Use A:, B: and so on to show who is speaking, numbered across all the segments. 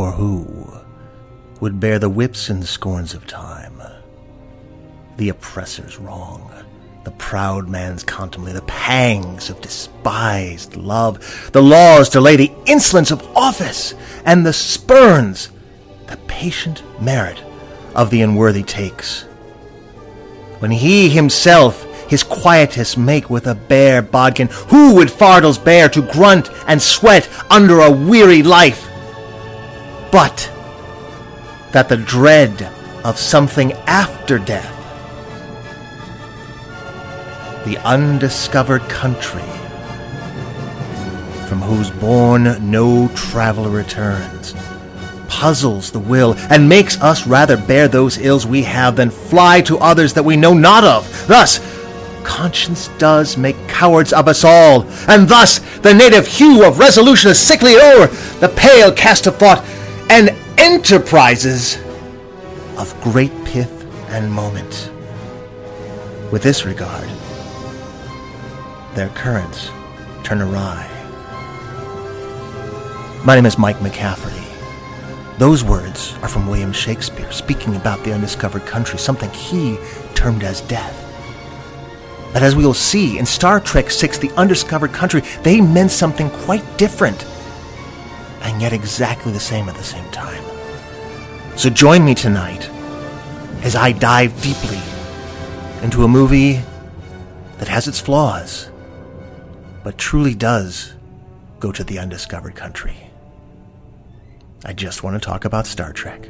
A: for who would bear the whips and scorns of time, the oppressor's wrong, the proud man's contumely, the pangs of despised love, the law's delay, the insolence of office, and the spurns the patient merit of the unworthy takes. When he himself his quietus make with a bare bodkin, who would fardels bear to grunt and sweat under a weary life? But that the dread of something after death, the undiscovered country, from whose bourne no traveler returns, puzzles the will, and makes us rather bear those ills we have than fly to others that we know not of. Thus, conscience does make cowards of us all, and thus the native hue of resolution is sickly o'er the pale cast of thought, and enterprises of great pith and moment. With this regard, their currents turn awry. My name is Mike McCafferty. Those words are from William Shakespeare, speaking about the undiscovered country, something he termed as death. But as we will see, in Star Trek VI, the undiscovered country, they meant something quite different, and yet exactly the same at the same time. So join me tonight as I dive deeply into a movie that has its flaws, but truly does go to the undiscovered country. I just want to talk about Star Trek.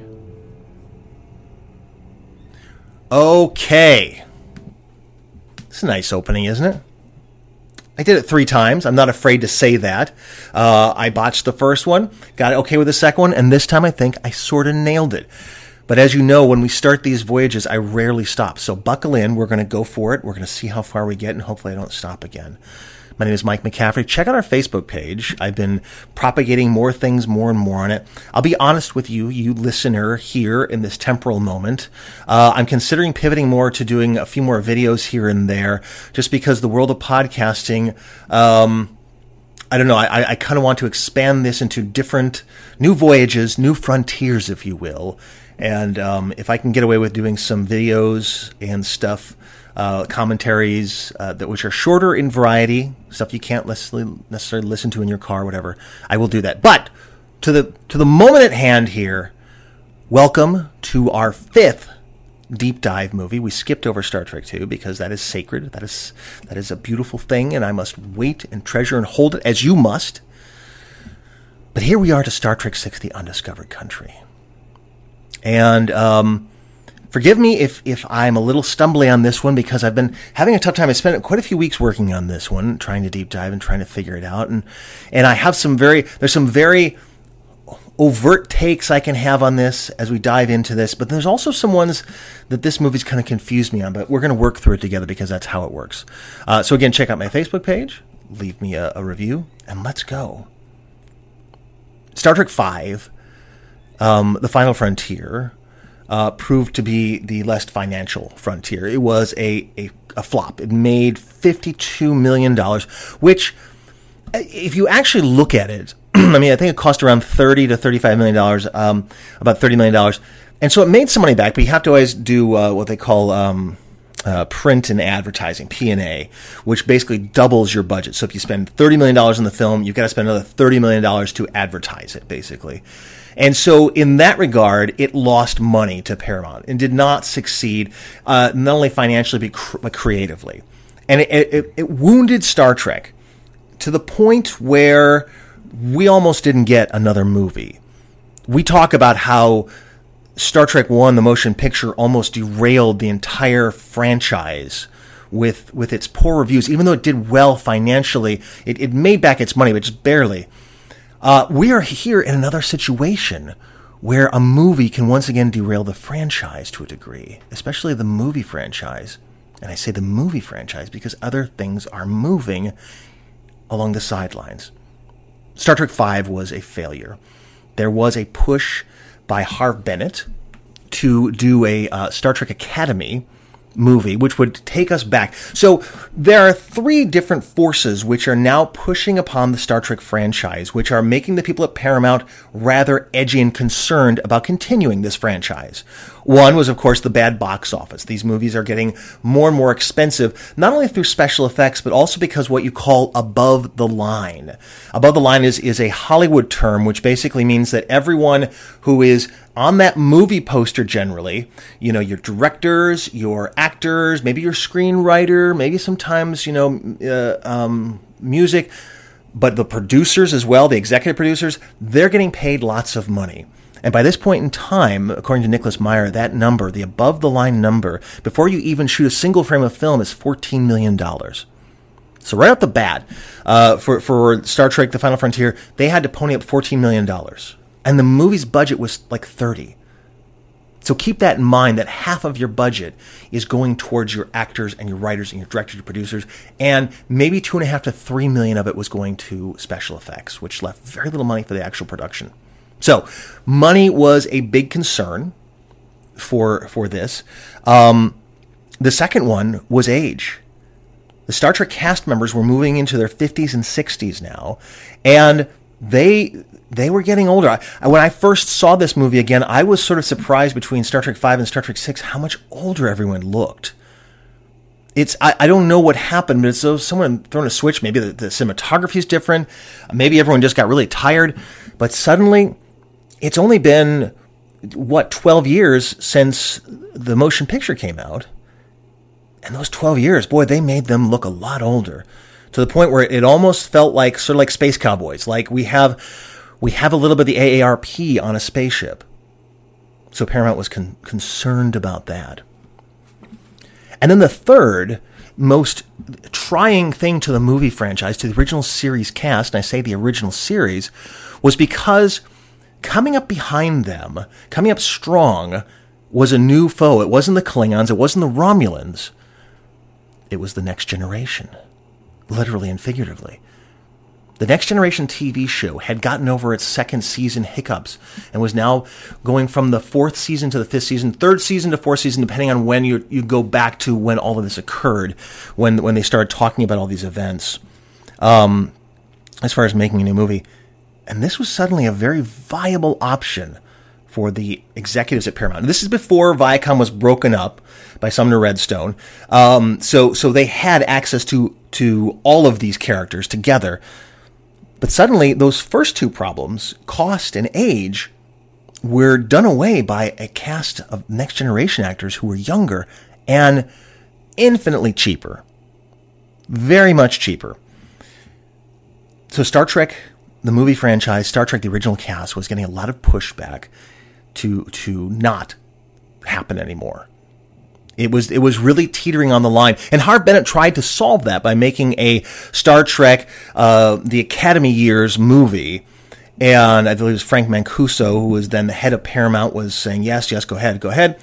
A: Okay. It's a nice opening, isn't it? I did it 3 times. I'm not afraid to say that. I botched the first one, got it okay with the second one, and this time I think I sort of nailed it. But as you know, when we start these voyages, I rarely stop. So buckle in. We're going to go for it. We're going to see how far we get, and hopefully I don't stop again. My name is Mike McCafferty. Check out our Facebook page. I've been propagating more things, more and more on it. I'll be honest with you, you listener here in this temporal moment. I'm considering pivoting more to doing a few more videos here and there, just because the world of podcasting, I don't know, I kind of want to expand this into different new voyages, new frontiers, if you will. And if I can get away with doing some videos and stuff, commentaries which are shorter in variety, stuff you can't necessarily listen to in your car, whatever, I will do that. But to the moment at hand here, welcome to our 5th deep dive movie. We skipped over Star Trek II because that is sacred. That is a beautiful thing, and I must wait and treasure and hold it as you must. But here we are to Star Trek VI, The Undiscovered Country. And forgive me if I'm a little stumbly on this one, because I've been having a tough time. I spent quite a few weeks working on this one, trying to deep dive and trying to figure it out. And I have there's some very overt takes I can have on this as we dive into this, but there's also some ones that this movie's kind of confused me on, but we're going to work through it together because that's how it works. So again, check out my Facebook page, leave me a review, and let's go. Star Trek V, The Final Frontier, proved to be the less financial frontier. It was a flop. It made $52 million, which, if you actually look at it, I mean, I think it cost around $30 to $35 million, about $30 million. And so it made some money back, but you have to always do what they call print and advertising, P&A, which basically doubles your budget. So if you spend $30 million in the film, you've got to spend another $30 million to advertise it, basically. And so in that regard, it lost money to Paramount and did not succeed, not only financially, but creatively. And it wounded Star Trek to the point where we almost didn't get another movie. We talk about how Star Trek I, the motion picture, almost derailed the entire franchise with its poor reviews. Even though it did well financially, it made back its money, but just barely. We are here in another situation where a movie can once again derail the franchise to a degree, especially the movie franchise. And I say the movie franchise because other things are moving along the sidelines. Star Trek V was a failure. There was a push by Harve Bennett to do a Star Trek Academy movie, which would take us back. So there are three different forces which are now pushing upon the Star Trek franchise, which are making the people at Paramount rather edgy and concerned about continuing this franchise. One was, of course, the bad box office. These movies are getting more and more expensive, not only through special effects, but also because what you call above the line. Above the line is a Hollywood term, which basically means that everyone who is on that movie poster generally, you know, your directors, your actors, maybe your screenwriter, maybe sometimes, music, but the producers as well, the executive producers, they're getting paid lots of money. And by this point in time, according to Nicholas Meyer, that number, the above-the-line number, before you even shoot a single frame of film, is $14 million. So right off the bat, for Star Trek The Final Frontier, they had to pony up $14 million. And the movie's budget was like 30. So keep that in mind, that half of your budget is going towards your actors and your writers and your directors, your producers, and maybe $2.5 to $3 million of it was going to special effects, which left very little money for the actual production. So money was a big concern for this. The second one was age. The Star Trek cast members were moving into their 50s and 60s now, and they were getting older. When I first saw this movie again, I was sort of surprised between Star Trek V and Star Trek VI how much older everyone looked. I don't know what happened, but it's though someone thrown a switch. Maybe the cinematography is different. Maybe everyone just got really tired. But suddenly, it's only been, 12 years since the motion picture came out. And those 12 years, boy, they made them look a lot older. To the point where it almost felt like, sort of like Space Cowboys. Like we have a little bit of the AARP on a spaceship. So Paramount was concerned about that. And then the third most trying thing to the movie franchise, to the original series cast, and I say the original series, was because coming up behind them, coming up strong, was a new foe. It wasn't the Klingons, it wasn't the Romulans. It was the Next Generation, literally and figuratively. The Next Generation TV show had gotten over its second season hiccups and was now going from the fourth season to the fifth season, third season to fourth season, depending on when you go back to when all of this occurred, when they started talking about all these events, as far as making a new movie. And this was suddenly a very viable option for the executives at Paramount. And this is before Viacom was broken up by Sumner Redstone. So they had access to all of these characters together. But suddenly, those first two problems, cost and age, were done away by a cast of Next Generation actors who were younger and infinitely cheaper. Very much cheaper. So Star Trek, the movie franchise, Star Trek, the original cast, was getting a lot of pushback to not happen anymore. It was really teetering on the line. And Harve Bennett tried to solve that by making a Star Trek, the Academy Years movie. And I believe it was Frank Mancuso, who was then the head of Paramount, was saying, yes, go ahead.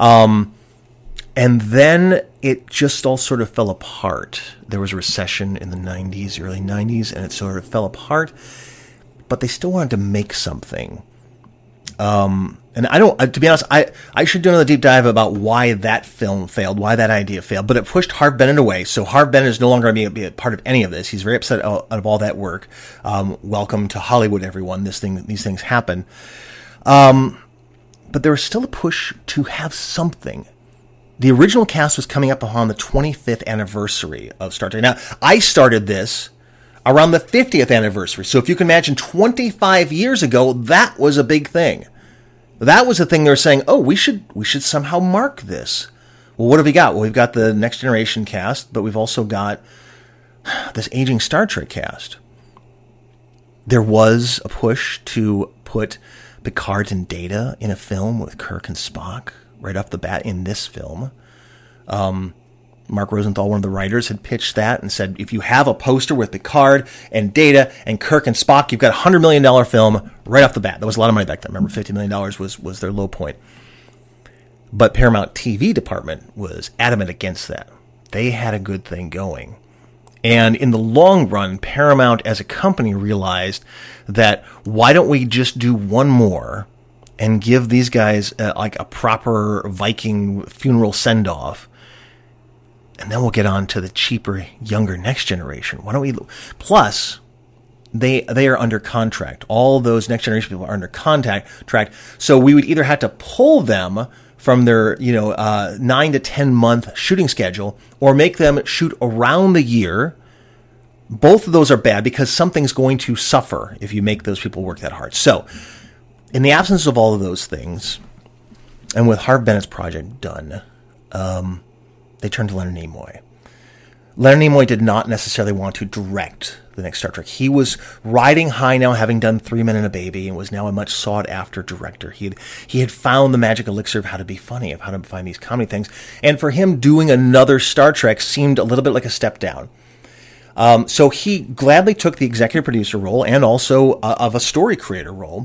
A: And then it just all sort of fell apart. There was a recession in the 90s, early 90s, and it sort of fell apart. But they still wanted to make something. And I don't, to be honest, I should do another deep dive about why that film failed, why that idea failed, but it pushed Harve Bennett away. So Harve Bennett is no longer going to be a part of any of this. He's very upset out of all that work. Welcome to Hollywood, everyone. These things happen. But there was still a push to have something. The original cast was coming up upon the 25th anniversary of Star Trek. Now, I started this around the 50th anniversary. So if you can imagine 25 years ago, that was a big thing. That was the thing they were saying, oh, we should somehow mark this. Well, what have we got? Well, we've got the Next Generation cast, but we've also got this aging Star Trek cast. There was a push to put Picard and Data in a film with Kirk and Spock right off the bat in this film. Mark Rosenthal, one of the writers, had pitched that and said, if you have a poster with Picard and Data and Kirk and Spock, you've got a $100 million film right off the bat. That was a lot of money back then. Remember, $50 million was their low point. But Paramount TV department was adamant against that. They had a good thing going. And in the long run, Paramount as a company realized that why don't we just do one more and give these guys like a proper Viking funeral send-off and then we'll get on to the cheaper, younger next generation. Why don't we? Plus, they are under contract. All those next generation people are under contract. So we would either have to pull them from their 9 to 10 month shooting schedule, or make them shoot around the year. Both of those are bad because something's going to suffer if you make those people work that hard. So, in the absence of all of those things, and with Harve Bennett's project done, they turned to Leonard Nimoy. Leonard Nimoy did not necessarily want to direct the next Star Trek. He was riding high now, having done 3 Men and a Baby, and was now a much sought-after director. He had found the magic elixir of how to be funny, of how to find these comedy things. And for him, doing another Star Trek seemed a little bit like a step down. So he gladly took the executive producer role and also of a story creator role,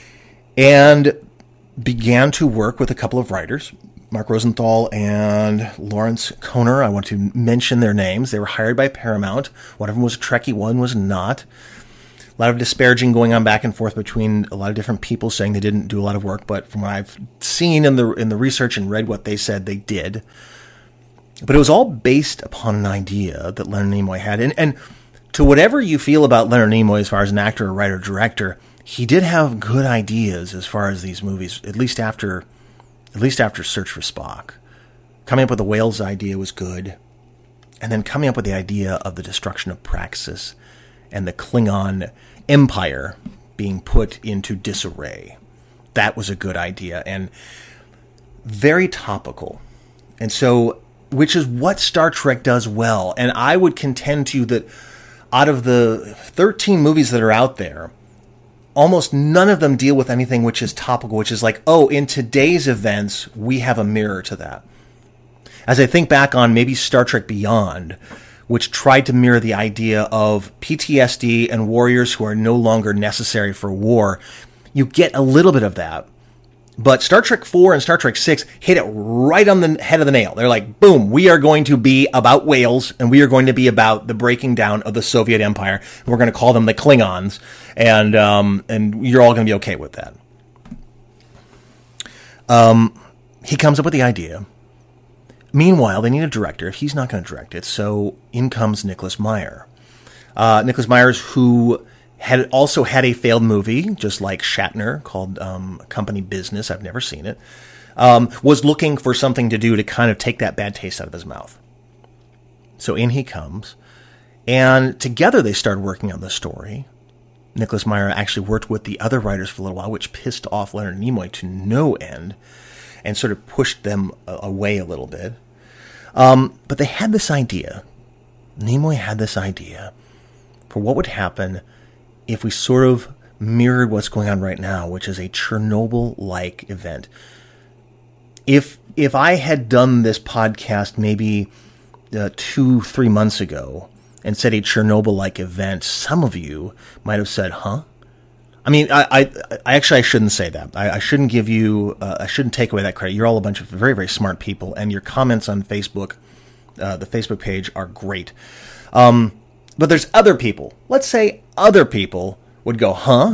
A: and began to work with a couple of writers, Mark Rosenthal and Lawrence Koner. I want to mention their names. They were hired by Paramount. One of them was a Trekkie, one was not. A lot of disparaging going on back and forth between a lot of different people saying they didn't do a lot of work, but from what I've seen in the research and read what they said, they did. But it was all based upon an idea that Leonard Nimoy had. And to whatever you feel about Leonard Nimoy as far as an actor, writer, director, he did have good ideas as far as these movies, at least after Search for Spock. Coming up with the whales idea was good. And then coming up with the idea of the destruction of Praxis and the Klingon Empire being put into disarray. That was a good idea and very topical. And so, which is what Star Trek does well. And I would contend to you that out of the 13 movies that are out there, almost none of them deal with anything which is topical, which is like, oh, in today's events, we have a mirror to that. As I think back on maybe Star Trek Beyond, which tried to mirror the idea of PTSD and warriors who are no longer necessary for war, you get a little bit of that. But Star Trek 4 and Star Trek 6 hit it right on the head of the nail. They're like, boom, we are going to be about whales, and we are going to be about the breaking down of the Soviet Empire. And we're going to call them the Klingons, and you're all going to be okay with that. He comes up with the idea. Meanwhile, they need a director. He's not going to direct it, so in comes Nicholas Meyer. Nicholas Myers, who had also had a failed movie, just like Shatner, called Company Business. I've never seen it. Was looking for something to do to kind of take that bad taste out of his mouth. So in he comes. And together they started working on the story. Nicholas Meyer actually worked with the other writers for a little while, which pissed off Leonard Nimoy to no end and sort of pushed them away a little bit. But they had this idea. Nimoy had this idea for what would happen if we sort of mirrored what's going on right now, which is a Chernobyl-like event. If I had done this podcast maybe 2-3 months ago and said a Chernobyl-like event, some of you might have said, huh? I mean, I actually shouldn't say that. I shouldn't give you, I shouldn't take away that credit. You're all a bunch of very, very smart people, and your comments on Facebook, the Facebook page, are great. But there's other people. Let's say other people would go, huh?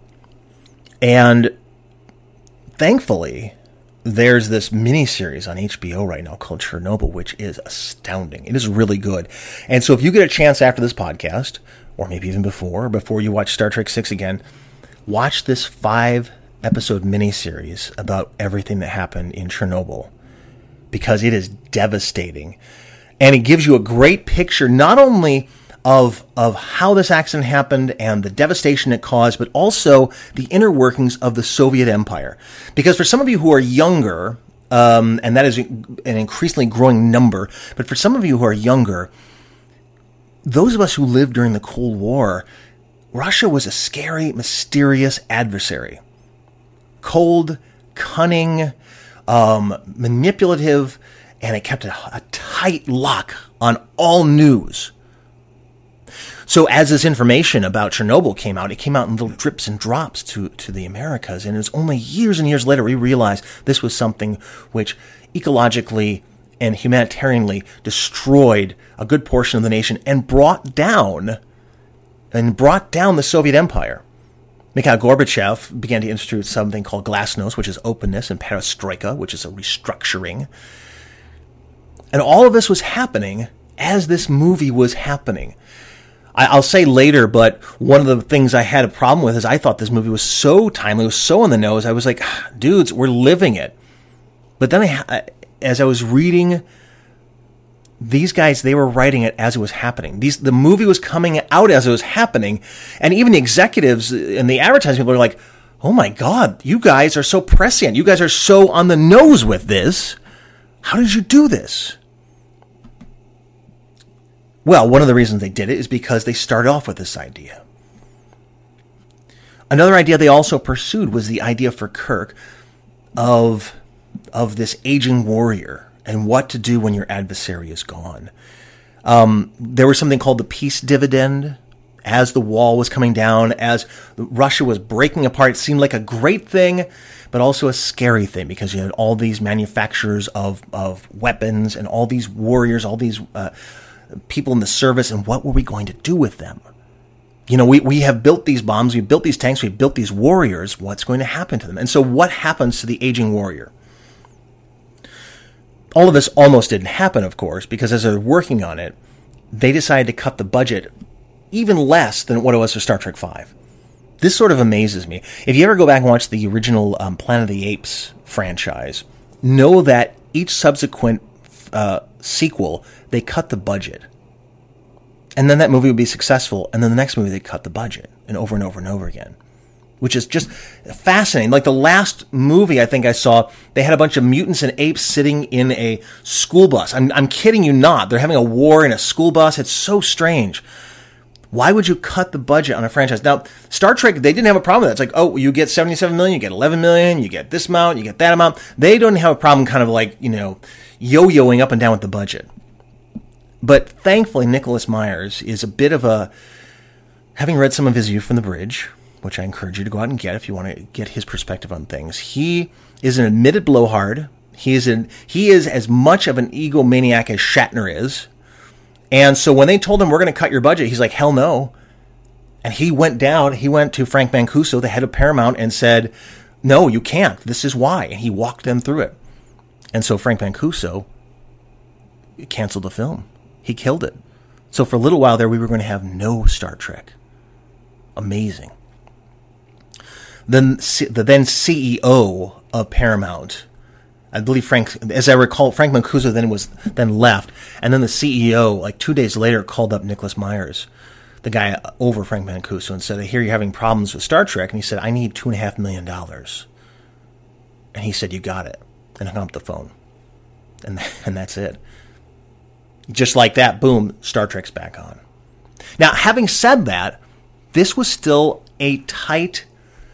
A: And thankfully, there's this miniseries on HBO right now called Chernobyl, which is astounding. It is really good. And so if you get a chance after this podcast, or maybe even before you watch Star Trek 6 again, watch this 5-episode miniseries about everything that happened in Chernobyl, because it is devastating. And it gives you a great picture, not only of how this accident happened and the devastation it caused, but also the inner workings of the Soviet Empire. Because for some of you who are younger, and that is an increasingly growing number, but for some of you who are younger, those of us who lived during the Cold War, Russia was a scary, mysterious adversary. Cold, cunning, manipulative, and it kept a tight lock on all news. So as this information about Chernobyl came out, it came out in little drips and drops to the Americas. And it was only years and years later we realized this was something which ecologically and humanitarianly destroyed a good portion of the nation and brought down the Soviet Empire. Mikhail Gorbachev began to institute something called glasnost, which is openness, and perestroika, which is a restructuring. And all of this was happening as this movie was happening. I'll say later, but one of the things I had a problem with is I thought this movie was so timely, it was so on the nose. I was like, dudes, we're living it. But then as I was reading, these guys, they were writing it as it was happening. The movie was coming out as it was happening. And even the executives and the advertising people are like, oh my God, you guys are so prescient. You guys are so on the nose with this. How did you do this? Well, one of the reasons they did it is because they started off with this idea. Another idea they also pursued was the idea for Kirk of this aging warrior and what to do when your adversary is gone. There was something called the peace dividend. As the wall was coming down, as Russia was breaking apart, it seemed like a great thing, but also a scary thing because you had all these manufacturers of weapons and all these warriors, all these people in the service, and what were we going to do with them? You know, we have built these bombs, we've built these tanks, we've built these warriors. What's going to happen to them? And so what happens to the aging warrior? All of this almost didn't happen, of course, because as they're working on it, they decided to cut the budget even less than what it was for Star Trek V. This sort of amazes me. If you ever go back and watch the original Planet of the Apes franchise, know that each subsequent sequel, they cut the budget. And then that movie would be successful, and then the next movie they cut the budget, and over and over and over again. Which is just fascinating. Like the last movie I think I saw, they had a bunch of mutants and apes sitting in a school bus. I'm kidding you not. They're having a war in a school bus. It's so strange. Why would you cut the budget on a franchise? Now, Star Trek, they didn't have a problem with that. It's like, oh, you get 77 million, you get 11 million, you get this amount, you get that amount. They don't have a problem kind of like, yo-yoing up and down with the budget. But thankfully, Nicholas Myers is a bit of a, having read some of his View from the Bridge, which I encourage you to go out and get if you want to get his perspective on things. He is an admitted blowhard. He is as much of an egomaniac as Shatner is. And so when they told him, we're going to cut your budget, he's like, hell no. And he went to Frank Mancuso, the head of Paramount, and said, no, you can't. This is why. And he walked them through it. And so Frank Mancuso canceled the film. He killed it. So for a little while there, we were going to have no Star Trek. Amazing. Then the then CEO of Paramount, I believe as I recall, Frank Mancuso then left, and then the CEO, like 2 days later, called up Nicholas Myers, the guy over Frank Mancuso, and said, I hear you're having problems with Star Trek, and he said, I need $2.5 million. And he said, you got it, and hung up the phone. And that's it. Just like that, boom, Star Trek's back on. Now, having said that, this was still a tight,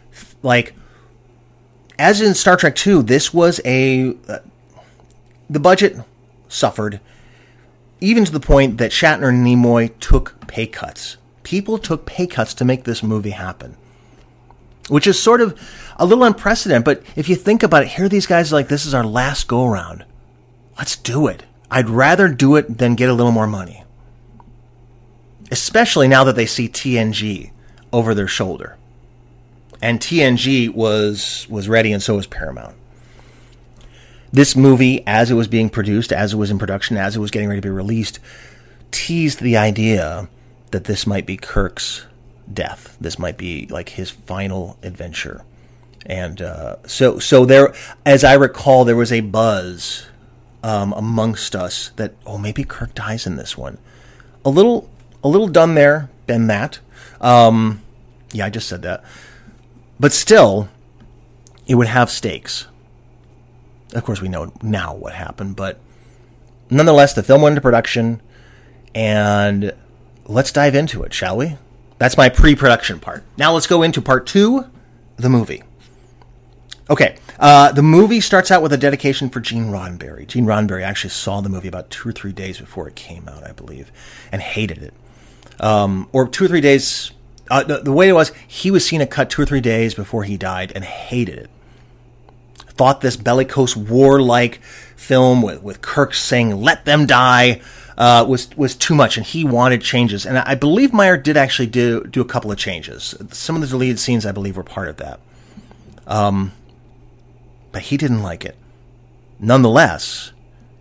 A: as in Star Trek II, this was the budget suffered, even to the point that Shatner and Nimoy took pay cuts. People took pay cuts to make this movie happen, which is sort of a little unprecedented. But if you think about it, here are these guys like, this is our last go-around. Let's do it. I'd rather do it than get a little more money. Especially now that they see TNG over their shoulder. And TNG was ready, and so was Paramount. This movie, as it was being produced, as it was in production, as it was getting ready to be released, teased the idea that this might be Kirk's death. This might be like his final adventure. And so there, as I recall, there was a buzz amongst us that, maybe Kirk dies in this one. A little done there, Ben. That. Yeah, I just said that. But still, it would have stakes. Of course, we know now what happened, but nonetheless, the film went into production, and let's dive into it, shall we? That's my pre-production part. Now let's go into part 2, the movie. Okay, the movie starts out with a dedication for Gene Roddenberry. Gene Roddenberry actually saw the movie about 2 or 3 days before it came out, I believe, and hated it. Or 2 or 3 days... the way it was, he was seeing a cut 2 or 3 days before he died and hated it. Thought this bellicose, war-like film with Kirk saying, let them die, was too much, and he wanted changes. And I believe Meyer did actually do a couple of changes. Some of the deleted scenes, I believe, were part of that. But he didn't like it. Nonetheless,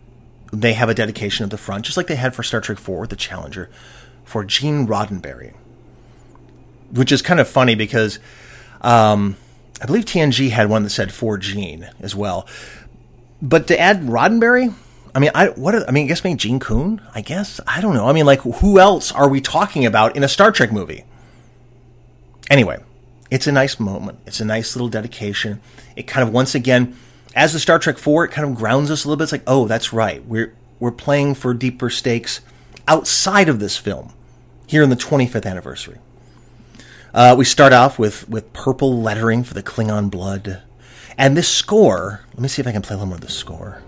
A: they have a dedication at the front, just like they had for Star Trek IV, the Challenger, for Gene Roddenberry. Which is kind of funny because I believe TNG had one that said for Gene as well. But to add Roddenberry, I mean, I guess maybe Gene Kuhn, I guess. I don't know. I mean, like, who else are we talking about in a Star Trek movie? Anyway, it's a nice moment. It's a nice little dedication. It kind of, once again, as the Star Trek 4, it kind of grounds us a little bit. It's like, oh, that's right. We're playing for deeper stakes outside of this film here in the 25th anniversary. We start off with purple lettering for the Klingon blood. And this score, let me see if I can play a little more of the score.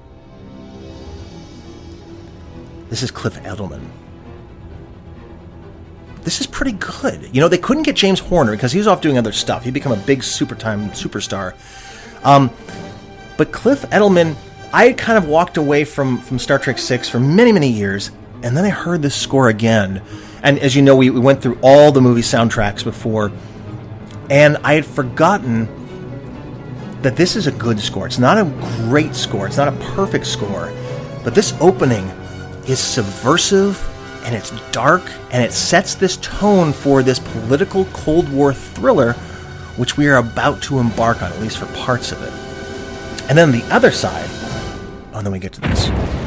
A: This is Cliff Edelman. This is pretty good. You know, they couldn't get James Horner because he was off doing other stuff. He'd become a big superstar. But Cliff Edelman, I had kind of walked away from Star Trek VI for many, many years, and then I heard this score again. And as you know, we went through all the movie soundtracks before, and I had forgotten that this is a good score. It's not a great score. It's not a perfect score. But this opening is subversive, and it's dark, and it sets this tone for this political Cold War thriller, which we are about to embark on, at least for parts of it. And then the other side, oh, then we get to this.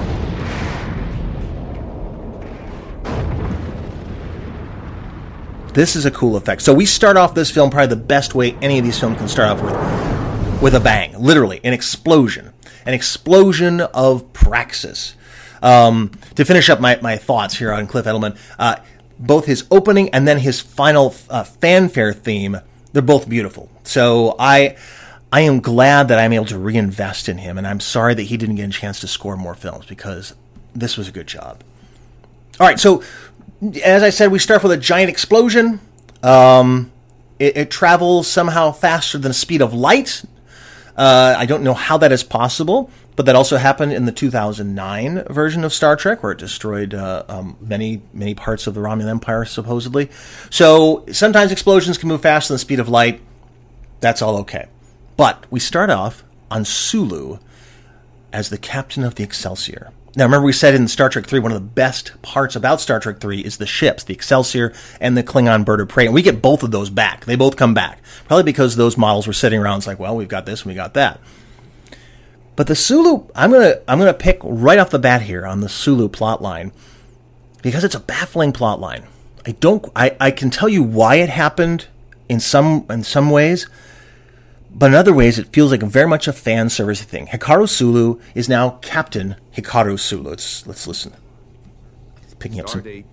A: This is a cool effect. So we start off this film probably the best way any of these films can start off with a bang. Literally, an explosion. An explosion of praxis. To finish up my thoughts here on Cliff Edelman, both his opening and then his final fanfare theme, they're both beautiful. So I am glad that I'm able to reinvest in him, and I'm sorry that he didn't get a chance to score more films because this was a good job. All right, so as I said, we start with a giant explosion. It travels somehow faster than the speed of light. I don't know how that is possible, but that also happened in the 2009 version of Star Trek, where it destroyed many parts of the Romulan Empire, supposedly. So sometimes explosions can move faster than the speed of light. That's all okay. But we start off on Sulu as the captain of the Excelsior. Now, remember we said in Star Trek 3, one of the best parts about Star Trek 3 is the ships, the Excelsior and the Klingon Bird of Prey. And we get both of those back. They both come back. Probably because those models were sitting around. It's like, well, we've got this and we got that. But the Sulu, I'm gonna pick right off the bat here on the Sulu plotline because it's a baffling plotline. I can tell you why it happened in some ways, but in other ways, it feels like very much a fan service thing. Hikaru Sulu is now Captain Hikaru Sulu. Let's listen. Picking up some.
B: Stardate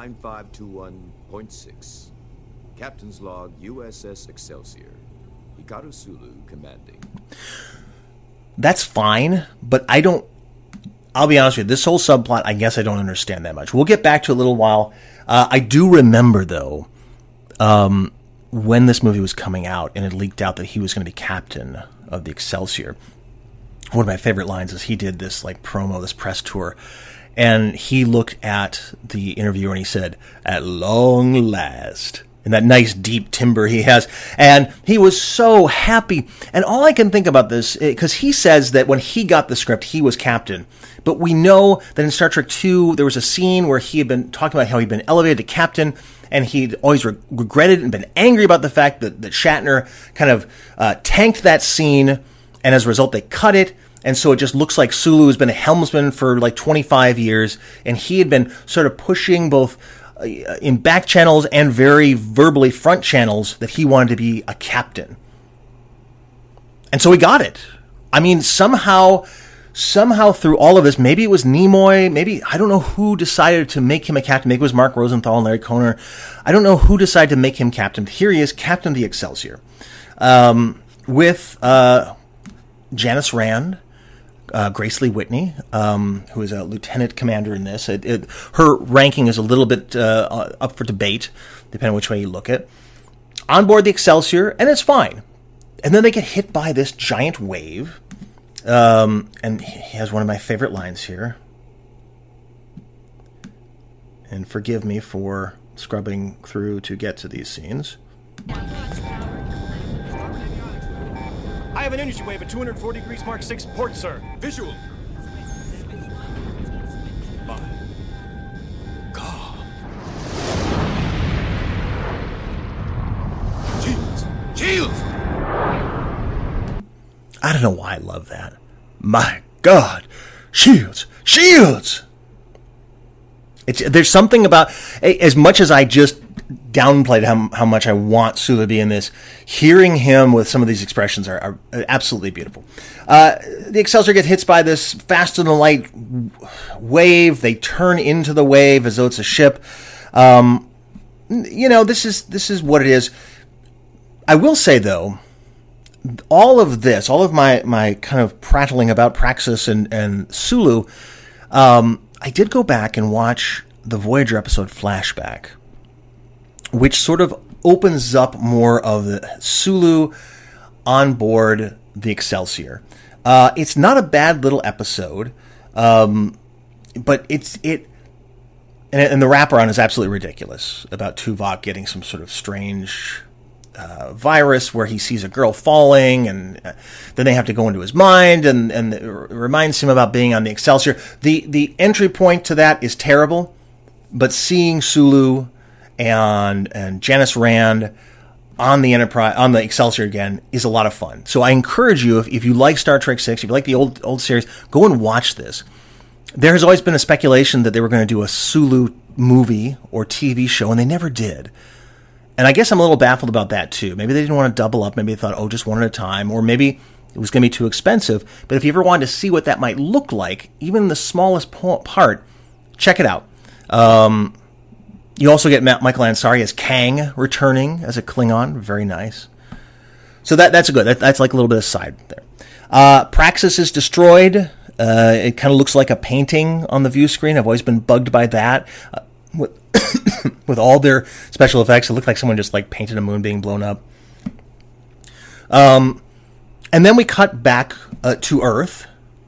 B: 9521.6. Captain's log USS Excelsior. Hikaru Sulu commanding.
A: That's fine, but I'll be honest with you, this whole subplot, I guess I don't understand that much. We'll get back to it a little while. I do remember, though, when this movie was coming out and it leaked out that he was going to be captain of the Excelsior, one of my favorite lines is he did this promo, this press tour, and he looked at the interviewer and he said, "At long last," in that nice deep timbre he has, and he was so happy. And all I can think about this, because he says that when he got the script, he was captain, but we know that in Star Trek II, there was a scene where he had been talking about how he'd been elevated to captain, and he'd always regretted and been angry about the fact that Shatner kind of tanked that scene, and as a result, they cut it. And so it just looks like Sulu has been a helmsman for 25 years, and he had been sort of pushing both in back channels and very verbally front channels that he wanted to be a captain. And so he got it. I mean, somehow through all of this, maybe it was Nimoy, maybe, I don't know who decided to make him a captain. Maybe it was Mark Rosenthal and Larry Kohner. I don't know who decided to make him captain. Here he is, Captain of the Excelsior, with Janice Rand, Grace Lee Whitney, who is a lieutenant commander in this. Her ranking is a little bit up for debate, depending on which way you look at. On board the Excelsior, and it's fine. And then they get hit by this giant wave. And he has one of my favorite lines here. And forgive me for scrubbing through to get to these scenes.
C: I have an energy wave at 240 degrees Mark 6 port, sir.
B: Visual. Shields!
A: I don't know why I love that. My God. Shields! Shields! There's something about, as much as I just downplayed how much I want Sulu to be in this, hearing him with some of these expressions are absolutely beautiful. The Excelsior gets hit by this faster-than-light wave. They turn into the wave as though it's a ship. This is what it is. I will say, though, all of my kind of prattling about Praxis and Sulu, I did go back and watch the Voyager episode Flashback, which sort of opens up more of the Sulu on board the Excelsior. It's not a bad little episode, but and the wraparound is absolutely ridiculous about Tuvok getting some sort of strange virus where he sees a girl falling, and then they have to go into his mind, and it reminds him about being on the Excelsior. The entry point to that is terrible, but seeing Sulu and Janice Rand on the Enterprise, on the Excelsior again, is a lot of fun. So I encourage you, if you like Star Trek VI, if you like the old series, go and watch this. There has always been a speculation that they were going to do a Sulu movie or TV show, and they never did. And I guess I'm a little baffled about that, too. Maybe they didn't want to double up. Maybe they thought, just one at a time. Or maybe it was going to be too expensive. But if you ever wanted to see what that might look like, even the smallest part, check it out. You also get Michael Ansari as Kang returning as a Klingon. Very nice. So that's good. That's like a little bit of side there. Praxis is destroyed. It kind of looks like a painting on the view screen. I've always been bugged by that. With all their special effects, it looked like someone just like painted a moon being blown up. And then we cut back to Earth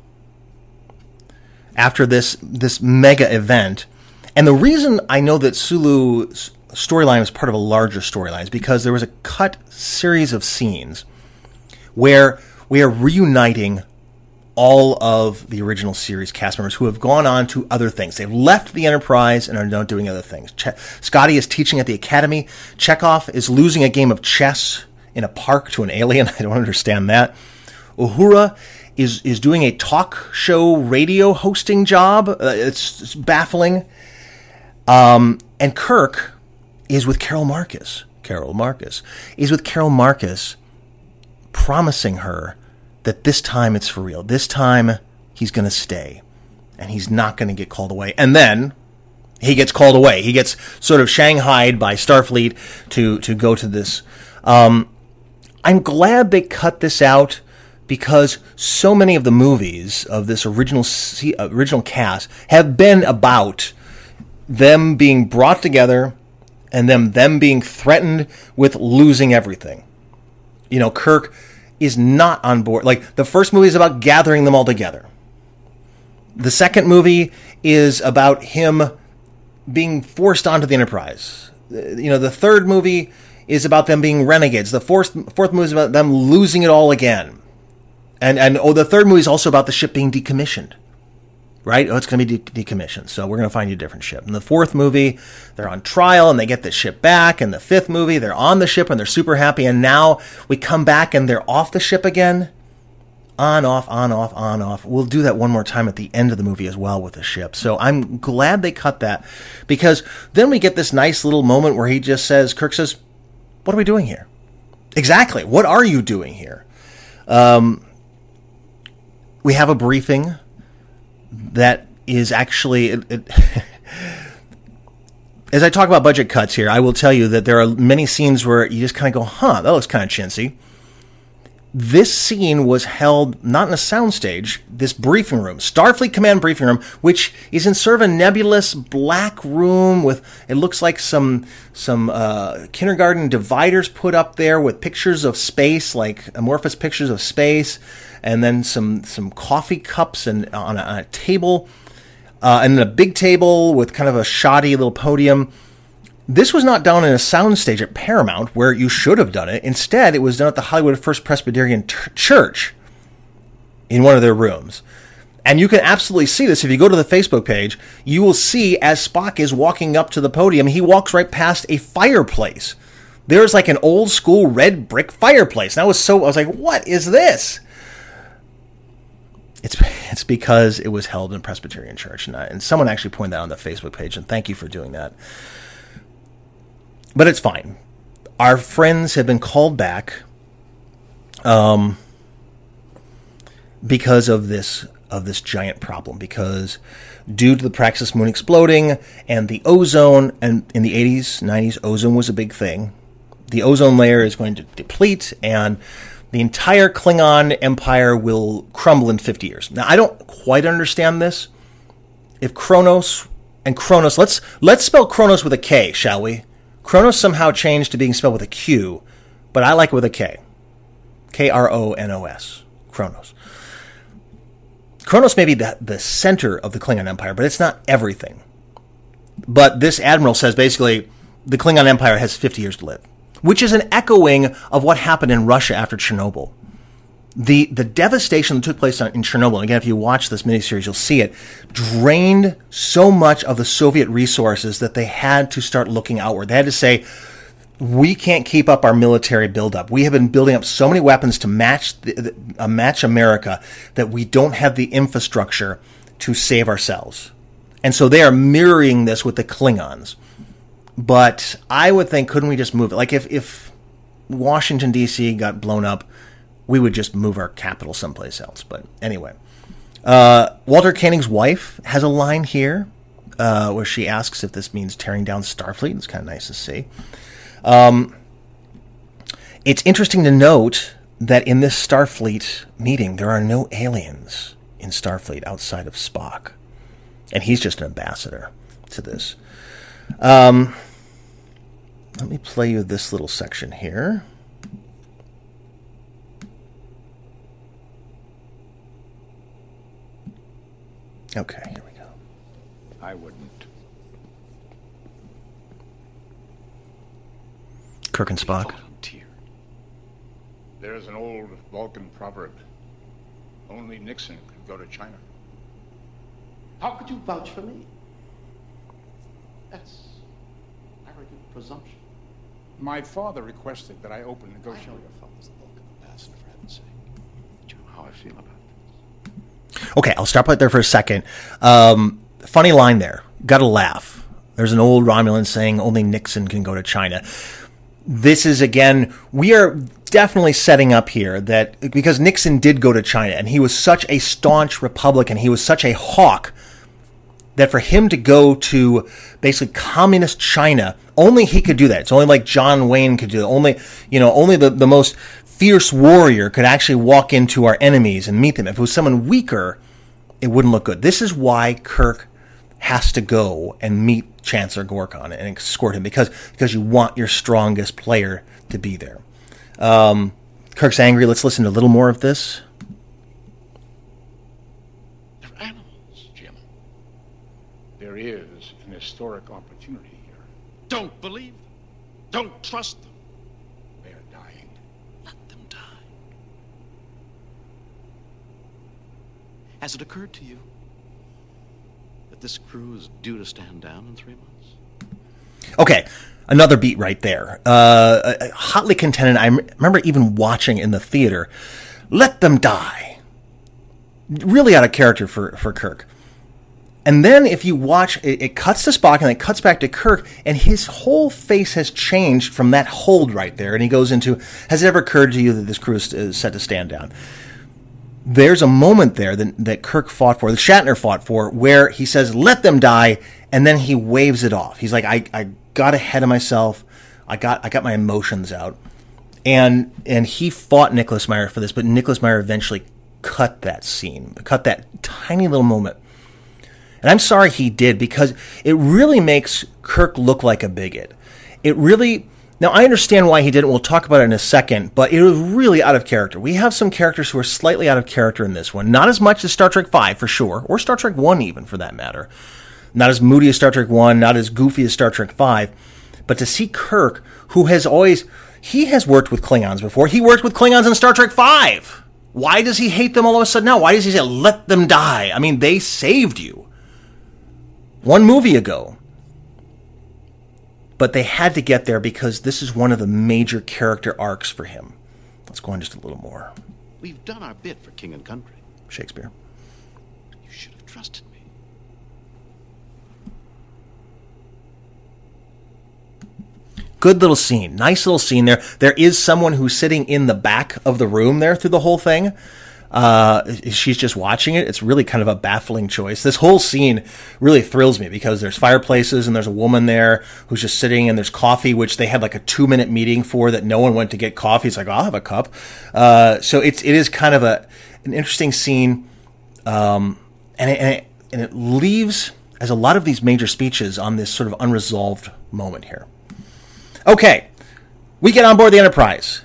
A: after this mega event. And the reason I know that Sulu's storyline was part of a larger storyline is because there was a cut series of scenes where we are reuniting all of the original series cast members who have gone on to other things. They've left the Enterprise and are now doing other things. Scotty is teaching at the Academy. Chekhov is losing a game of chess in a park to an alien. I don't understand that. Uhura is doing a talk show radio hosting job. It's baffling. And Kirk is with Carol Marcus. Carol Marcus is with Carol Marcus, promising her that this time it's for real. This time he's going to stay, and he's not going to get called away. And then he gets called away. He gets sort of shanghaied by Starfleet to go to this. I'm glad they cut this out, because so many of the movies of this original cast have been about them being brought together and them being threatened with losing everything. Kirk is not on board. Like, the first movie is about gathering them all together. The second movie is about him being forced onto the Enterprise. The third movie is about them being renegades. The fourth movie is about them losing it all again. And the third movie is also about the ship being decommissioned. Right? It's going to be decommissioned, so we're going to find you a different ship. In the fourth movie, they're on trial, and they get the ship back. In the fifth movie, they're on the ship, and they're super happy. And now we come back, and they're off the ship again. On, off, on, off, on, off. We'll do that one more time at the end of the movie as well with the ship. So I'm glad they cut that, because then we get this nice little moment where Kirk says, what are we doing here? Exactly. What are you doing here? We have a briefing that is actually, as I talk about budget cuts here, I will tell you that there are many scenes where you just kind of go, that looks kind of chintzy. This scene was held not in a soundstage, this briefing room, Starfleet Command briefing room, which is in sort of a nebulous black room with, it looks like some kindergarten dividers put up there with pictures of space, like amorphous pictures of space, and then some coffee cups and on a table, and then a big table with kind of a shoddy little podium. This was not done in a soundstage at Paramount, where you should have done it. Instead, it was done at the Hollywood First Presbyterian Church in one of their rooms. And you can absolutely see this. If you go to the Facebook page, you will see as Spock is walking up to the podium, he walks right past a fireplace There's like an old school red brick fireplace. And I was like, what is this? It's because it was held in a Presbyterian church. And someone actually pointed that on the Facebook page, and thank you for doing that. But it's fine. Our friends have been called back because of this giant problem, because due to the Praxis moon exploding and the ozone, and in the 80s, 90s, ozone was a big thing. The ozone layer is going to deplete, and the entire Klingon empire will crumble in 50 years. Now, I don't quite understand this. If Kronos, let's spell Kronos with a K, shall we? Kronos somehow changed to being spelled with a Q, but I like it with a K. Kronos. Kronos. Kronos may be the center of the Klingon Empire, but it's not everything. But this admiral says basically the Klingon Empire has 50 years to live, which is an echoing of what happened in Russia after Chernobyl. The devastation that took place in Chernobyl, and again, if you watch this miniseries, you'll see it, drained so much of the Soviet resources that they had to start looking outward. They had to say, we can't keep up our military buildup. We have been building up so many weapons to match America that we don't have the infrastructure to save ourselves. And so they are mirroring this with the Klingons. But I would think, couldn't we just move it? Like if Washington, D.C. got blown up, we would just move our capital someplace else. But anyway, Walter Koenig's wife has a line here where she asks if this means tearing down Starfleet. It's kind of nice to see. It's interesting to note that in this Starfleet meeting, there are no aliens in Starfleet outside of Spock. And he's just an ambassador to this. Let me play you this little section here. Okay, here we go.
C: I wouldn't.
A: Kirk and Spock.
C: There's an old Vulcan proverb. Only Nixon could go to China.
D: How could you vouch for me? That's arrogant presumption.
C: My father requested that I open
D: I know
C: negotiations.
D: your father's the Vulcan ambassador, for heaven's sake. Do you know how I feel about this?
A: Okay, I'll stop right there for a second. Funny line there. Got to laugh. There's an old Romulan saying only Nixon can go to China. This is, again, we are definitely setting up here that because Nixon did go to China and he was such a staunch Republican, he was such a hawk, that for him to go to basically communist China, only he could do that. It's only like John Wayne could do it. Only the most fierce warrior could actually walk into our enemies and meet them. If it was someone weaker, it wouldn't look good. This is why Kirk has to go and meet Chancellor Gorkon and escort him, because you want your strongest player to be there. Kirk's angry. Let's listen to a little more of this.
D: They're animals, Jim.
C: There is an historic opportunity here.
D: Don't believe them. Don't trust them.
C: They are dying.
D: Let them die. Has it occurred to you that this crew is due to stand down in 3 months?
A: Okay, another beat right there. Hotly contended. I remember even watching in the theater. Let them die. Really out of character for Kirk. And then if you watch, it cuts to Spock and it cuts back to Kirk, and his whole face has changed from that hold right there. And he goes into, has it ever occurred to you that this crew is set to stand down? There's a moment there that Kirk fought for, that Shatner fought for, where he says, let them die, and then he waves it off. He's like, I got ahead of myself. I got my emotions out. And he fought Nicholas Meyer for this, but Nicholas Meyer eventually cut that scene, cut that tiny little moment. And I'm sorry he did, because it really makes Kirk look like a bigot. It really... Now, I understand why he didn't. We'll talk about it in a second, but it was really out of character. We have some characters who are slightly out of character in this one. Not as much as Star Trek V, for sure, or Star Trek 1 even, for that matter. Not as moody as Star Trek 1, not as goofy as Star Trek 5. But to see Kirk, who has always... He has worked with Klingons before. He worked with Klingons in Star Trek 5. Why does he hate them all of a sudden now? Why does he say, let them die? I mean, they saved you. One movie ago. But they had to get there because this is one of the major character arcs for him. Let's go on just a little more.
D: We've done our bit for King and Country.
A: Shakespeare.
D: You should have trusted me.
A: Good little scene. Nice little scene there. There is someone who's sitting in the back of the room there through the whole thing. She's just watching it. It's really kind of a baffling choice. This whole scene really thrills me because there's fireplaces and there's a woman there who's just sitting, and there's coffee, which they had like a 2-minute meeting for that no one went to get coffee. It's like, I'll have a cup. So it is kind of an interesting scene. And it leaves, as a lot of these major speeches, on this sort of unresolved moment here. Okay, we get on board the Enterprise.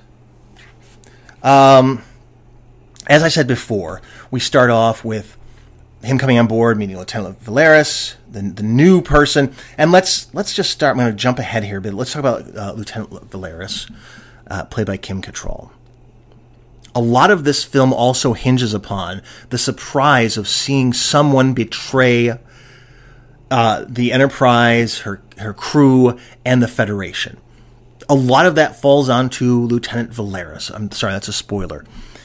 A: As I said before, we start off with him coming on board, meeting Lieutenant Valeris, the new person. And let's just start. I'm going to jump ahead here a bit. Let's talk about Lieutenant Valeris, played by Kim Cattrall. A lot of this film also hinges upon the surprise of seeing someone betray the Enterprise, her crew, and the Federation. A lot of that falls onto Lieutenant Valeris. I'm sorry, that's a spoiler.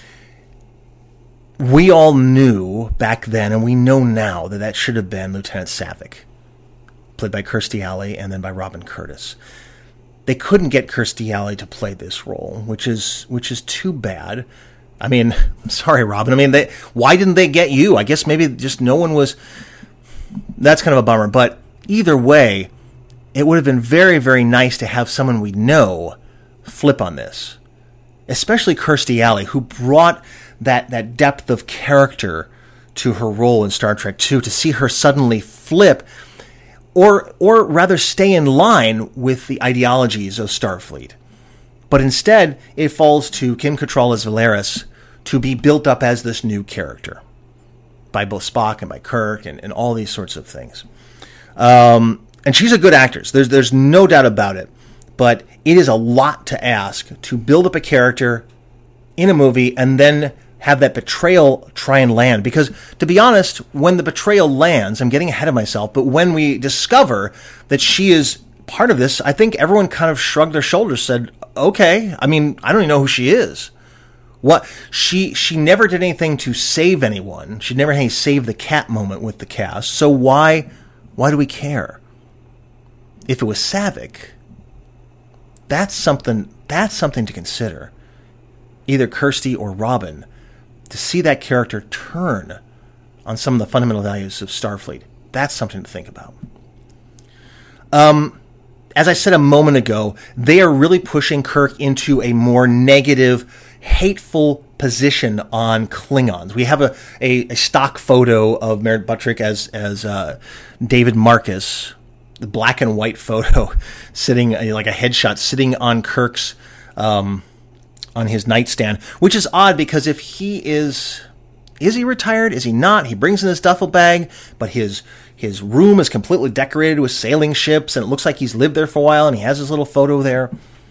A: We all knew back then, and we know now, that should have been Lieutenant Saavik, played by Kirstie Alley and then by Robin Curtis. They couldn't get Kirstie Alley to play this role, which is too bad. I mean, I'm sorry, Robin. I mean, why didn't they get you? I guess maybe just no one was. That's kind of a bummer. But either way, it would have been very, very nice to have someone we know flip on this, especially Kirstie Alley, who brought that depth of character to her role in Star Trek II. To see her suddenly flip, or rather stay in line with the ideologies of Starfleet. But instead, it falls to Kim Cattrall as Valeris to be built up as this new character by both Spock and by Kirk and all these sorts of things. And she's a good actress. There's no doubt about it. But it is a lot to ask to build up a character in a movie and then have that betrayal try and land. Because, to be honest, when the betrayal lands, I'm getting ahead of myself, but when we discover that she is part of this, I think everyone kind of shrugged their shoulders, said, okay, I mean, I don't even know who she is. What she never did anything to save anyone. She never had any save the cat moment with the cast. So why do we care? If it was Saavik, that's something to consider. Either Kirstie or Robin, to see that character turn on some of the fundamental values of Starfleet, that's something to think about. As I said a moment ago, they are really pushing Kirk into a more negative, hateful position on Klingons. We have a stock photo of Merritt Buttrick as David Marcus, the black and white photo, sitting like a headshot, sitting on Kirk's on his nightstand, which is odd because if he is he retired? Is he not? He brings in his duffel bag, but his room is completely decorated with sailing ships, and it looks like he's lived there for a while, and he has his little photo there.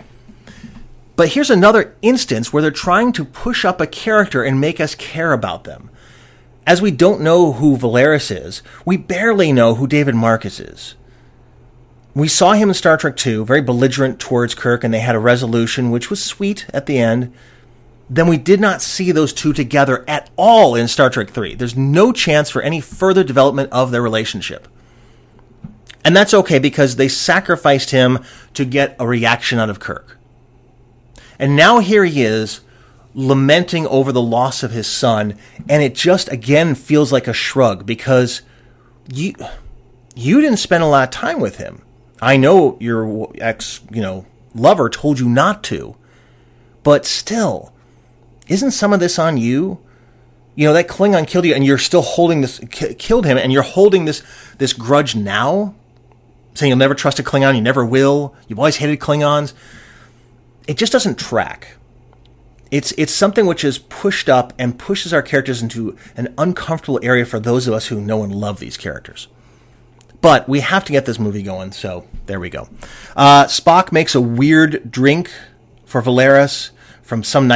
A: But here's another instance where they're trying to push up a character and make us care about them. As we don't know who Valeris is, we barely know who David Marcus is. We saw him in Star Trek II, very belligerent towards Kirk, and they had a resolution, which was sweet at the end. Then we did not see those two together at all in Star Trek III. There's no chance for any further development of their relationship. And that's okay because they sacrificed him to get a reaction out of Kirk. And now here he is, lamenting over the loss of his son, and it just, again, feels like a shrug because you didn't spend a lot of time with him. I know your lover told you not to, but still, isn't some of this on you? You know, that Klingon killed you, and you're still holding this, killed him, and you're holding this grudge now, saying you'll never trust a Klingon, you never will, you've always hated Klingons. It just doesn't track. It's something which is pushed up and pushes our characters into an uncomfortable area for those of us who know and love these characters. But we have to get this movie going, so there we go. Spock makes a weird drink for Valeris from some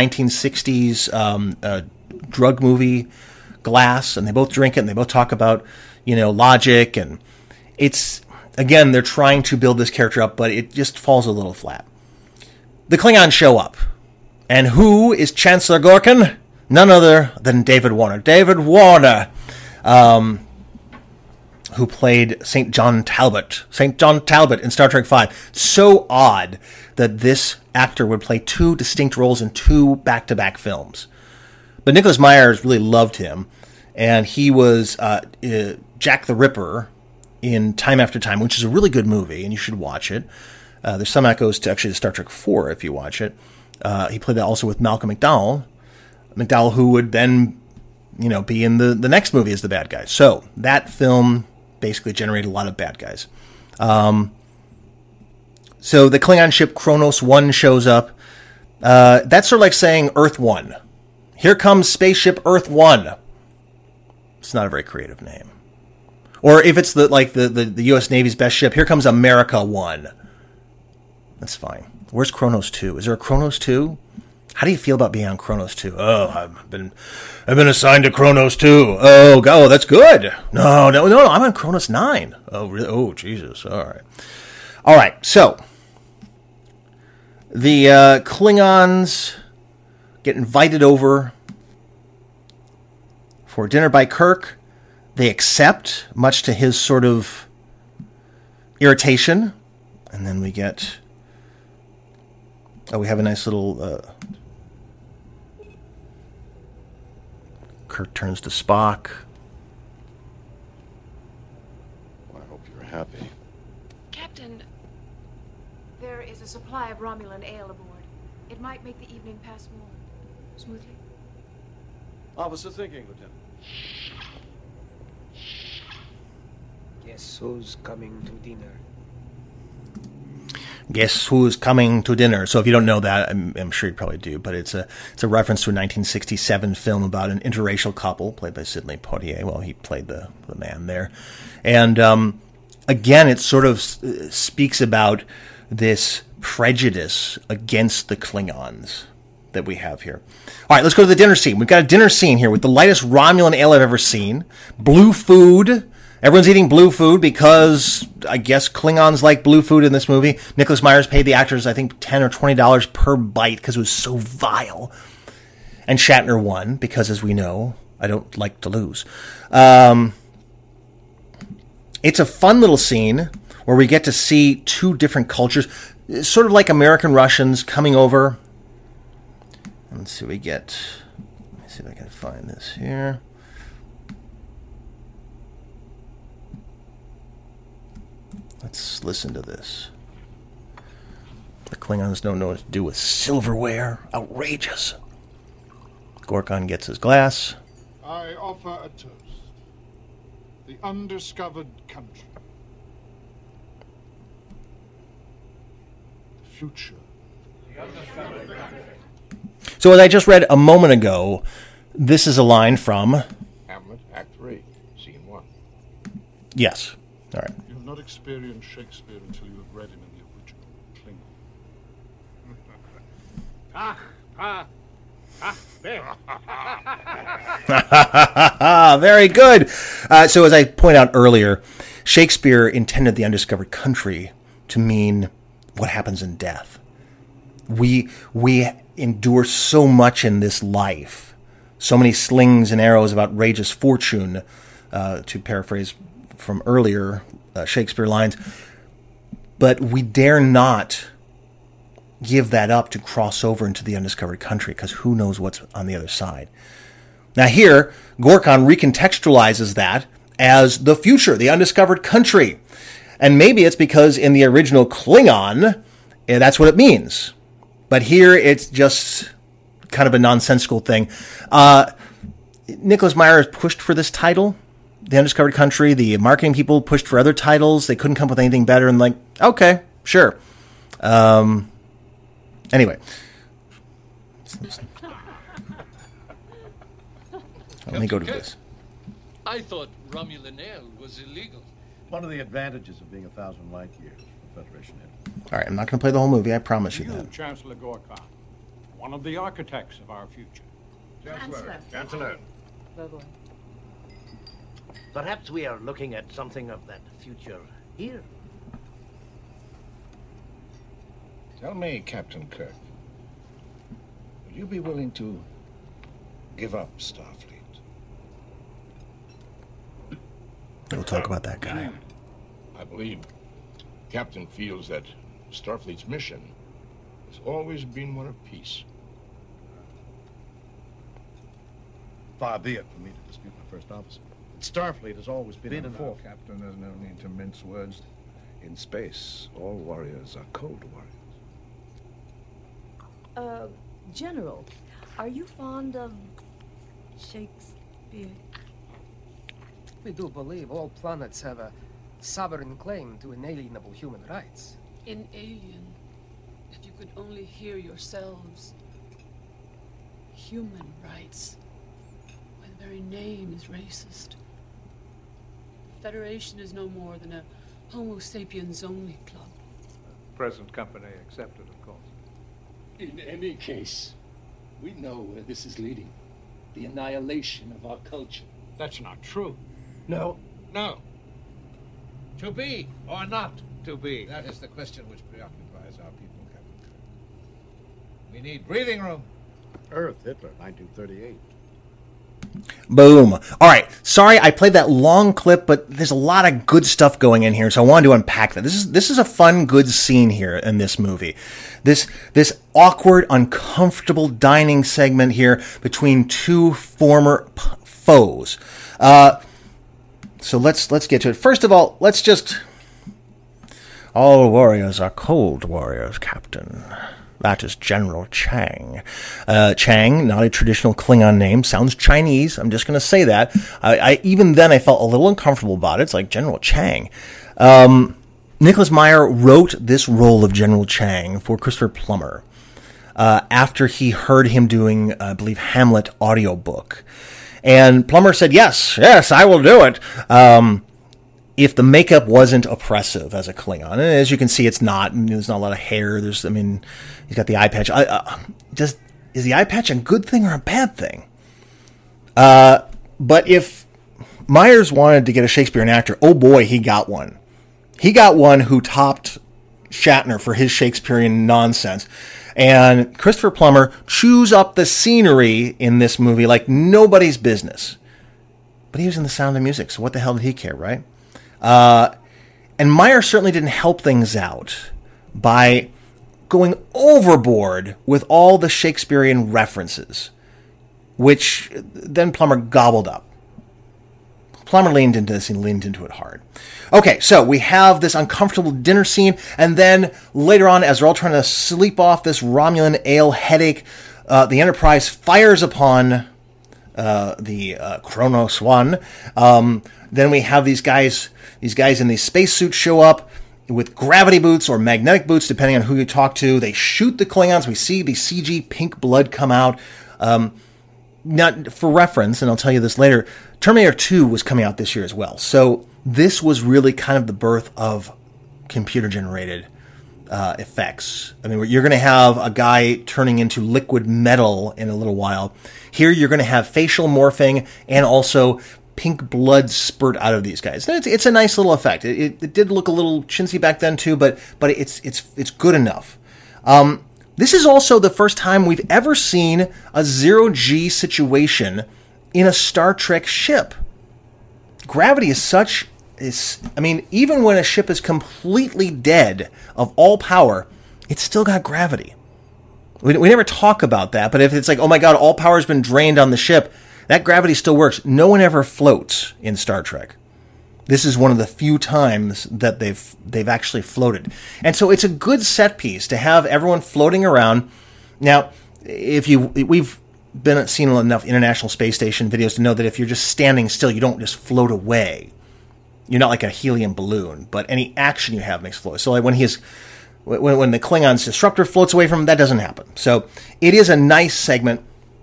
A: 1960s drug movie glass, and they both drink it, and they both talk about, logic, and it's again, they're trying to build this character up, but it just falls a little flat. The Klingons show up. And who is Chancellor Gorkon? None other than David Warner. David Warner, who played St. John Talbot. St. John Talbot in Star Trek V. So odd that this actor would play two distinct roles in two back-to-back films. But Nicholas Myers really loved him, and he was Jack the Ripper in Time After Time, which is a really good movie, and you should watch it. There's some echoes to actually Star Trek IV if you watch it. He played that also with Malcolm McDowell. McDowell, who would then, be in the next movie as the bad guy. So that film basically generated a lot of bad guys. So the Klingon ship Kronos 1 shows up. That's sort of like saying Earth 1. Here comes spaceship Earth 1. It's not a very creative name. Or if it's the U.S. Navy's best ship, here comes America 1. That's fine. Where's Kronos 2? Is there a Kronos 2? How do you feel about being on Kronos 2? Oh, I've been assigned to Kronos 2. Oh, that's good. No, I'm on Kronos 9. Oh, really? Oh, Jesus. All right. So the Klingons get invited over for dinner by Kirk. They accept, much to his sort of irritation. And then we get... we have a nice little... Kirk turns to Spock.
E: Well, I hope you're happy.
F: Captain, there is a supply of Romulan ale aboard. It might make the evening pass more smoothly.
E: Officer thinking, Lieutenant.
G: Guess who's coming to dinner?
A: Guess who's coming to dinner? So if you don't know that, I'm sure you probably do, but it's a reference to a 1967 film about an interracial couple played by Sidney Poitier. Well, he played the man there. And again, it sort of speaks about this prejudice against the Klingons that we have here. All right, let's go to the dinner scene. We've got a dinner scene here with the lightest Romulan ale I've ever seen. Blue food. Everyone's eating blue food because I guess Klingons like blue food in this movie. Nicholas Myers paid the actors, I think, $10 or $20 per bite because it was so vile. And Shatner won because, as we know, I don't like to lose. It's a fun little scene where we get to see two different cultures, sort of like American Russians coming over. Let's see what we get. Let me see if I can find this here. Let's listen to this. The Klingons don't know what to do with silverware. Outrageous. Gorkon gets his glass.
C: I offer a toast. The undiscovered country. The future.
A: So as I just read a moment ago, this is a line from...
E: Hamlet, Act 3, Scene 1.
A: Yes. All right.
C: You have not experienced Shakespeare until you have read him in the original Klingon.
A: Very good. So as I pointed out earlier, Shakespeare intended the undiscovered country to mean what happens in death. We endure so much in this life, so many slings and arrows of outrageous fortune, to paraphrase from earlier Shakespeare lines, but we dare not give that up to cross over into the undiscovered country, because who knows what's on the other side. Now here, Gorkon recontextualizes that as the future, the undiscovered country. And maybe it's because in the original Klingon, that's what it means. But here it's just kind of a nonsensical thing. Nicholas Myers pushed for this title, The Undiscovered Country. The marketing people pushed for other titles. They couldn't come up with anything better, and okay, sure. Anyway. Let me go to this.
H: I thought Romulan ale was illegal.
I: One of the advantages of being 1,000 light years from Federation Hill.
A: All right, I'm not going to play the whole movie. I promise you that.
C: Chancellor Gorkon, one of the architects of our future.
E: Chancellor.
G: Perhaps we are looking at something of that future here.
C: Tell me, Captain Kirk, would you be willing to give up Starfleet?
A: We'll talk about that guy.
C: I believe Captain feels that Starfleet's mission has always been one of peace.
I: Far be it for me to dispute my first officer. Starfleet has always been in
C: For Captain, there's no need to mince words. In space, all warriors are cold warriors.
J: General, are you fond of Shakespeare?
G: We do believe all planets have a sovereign claim to inalienable human rights.
K: In Alien, if you could only hear yourselves. Human rights. Why, the very name is racist. The Federation is no more than a Homo sapiens only club.
E: Present company accepted, of course.
H: In any case, we know where this is leading. The annihilation of our culture.
E: That's not true.
I: No.
E: No. To be or not to be?
L: That is the question which preoccupies our people, Captain Kirk. We need breathing room.
I: Earth, Hitler, 1938.
A: Boom. All right. Sorry, I played that long clip, but there's a lot of good stuff going in here, so I wanted to unpack that. This is a fun, good scene here in this movie. This awkward, uncomfortable dining segment here between two former foes. So let's get to it. First of all, let's just... All warriors are cold warriors, Captain. That is General Chang. Chang, not a traditional Klingon name, sounds Chinese. I'm just going to say that. Even then, I felt a little uncomfortable about it. It's like General Chang. Nicholas Meyer wrote this role of General Chang for Christopher Plummer after he heard him doing, I believe, Hamlet audiobook. And Plummer said, yes, I will do it. If the makeup wasn't oppressive as a Klingon. And as you can see, it's not. There's not a lot of hair. He's got the eye patch. Is the eye patch a good thing or a bad thing? But if Myers wanted to get a Shakespearean actor, oh boy, he got one. He got one who topped Shatner for his Shakespearean nonsense. And Christopher Plummer chews up the scenery in this movie like nobody's business. But he was in The Sound of Music, so what the hell did he care, right? And Meyer certainly didn't help things out by going overboard with all the Shakespearean references, which then Plummer gobbled up. Plummer leaned into this and leaned into it hard. Okay, so we have this uncomfortable dinner scene, and then later on, as they're all trying to sleep off this Romulan ale headache, the Enterprise fires upon the Kronos One. Then we have these guys in these spacesuits show up with gravity boots or magnetic boots, depending on who you talk to. They shoot the Klingons. We see the CG pink blood come out. Not for reference, and I'll tell you this later, Terminator 2 was coming out this year as well. So this was really kind of the birth of computer-generated effects. I mean, you're going to have a guy turning into liquid metal in a little while. Here you're going to have facial morphing and also pink blood spurt out of these guys. It's a nice little effect. It did look a little chintzy back then too, but it's good enough. This is also the first time we've ever seen a zero-G situation in a Star Trek ship. Gravity even when a ship is completely dead of all power, it's still got gravity. We never talk about that, but if it's like, oh my god, all power's been drained on the ship, that gravity still works. No one ever floats in Star Trek. This is one of the few times that they've actually floated. And so it's a good set piece to have everyone floating around. Now, we've seen enough International Space Station videos to know that if you're just standing still, you don't just float away. You're not like a helium balloon, but any action you have makes float. So like when the Klingon's disruptor floats away from him, that doesn't happen. So it is a nice segment.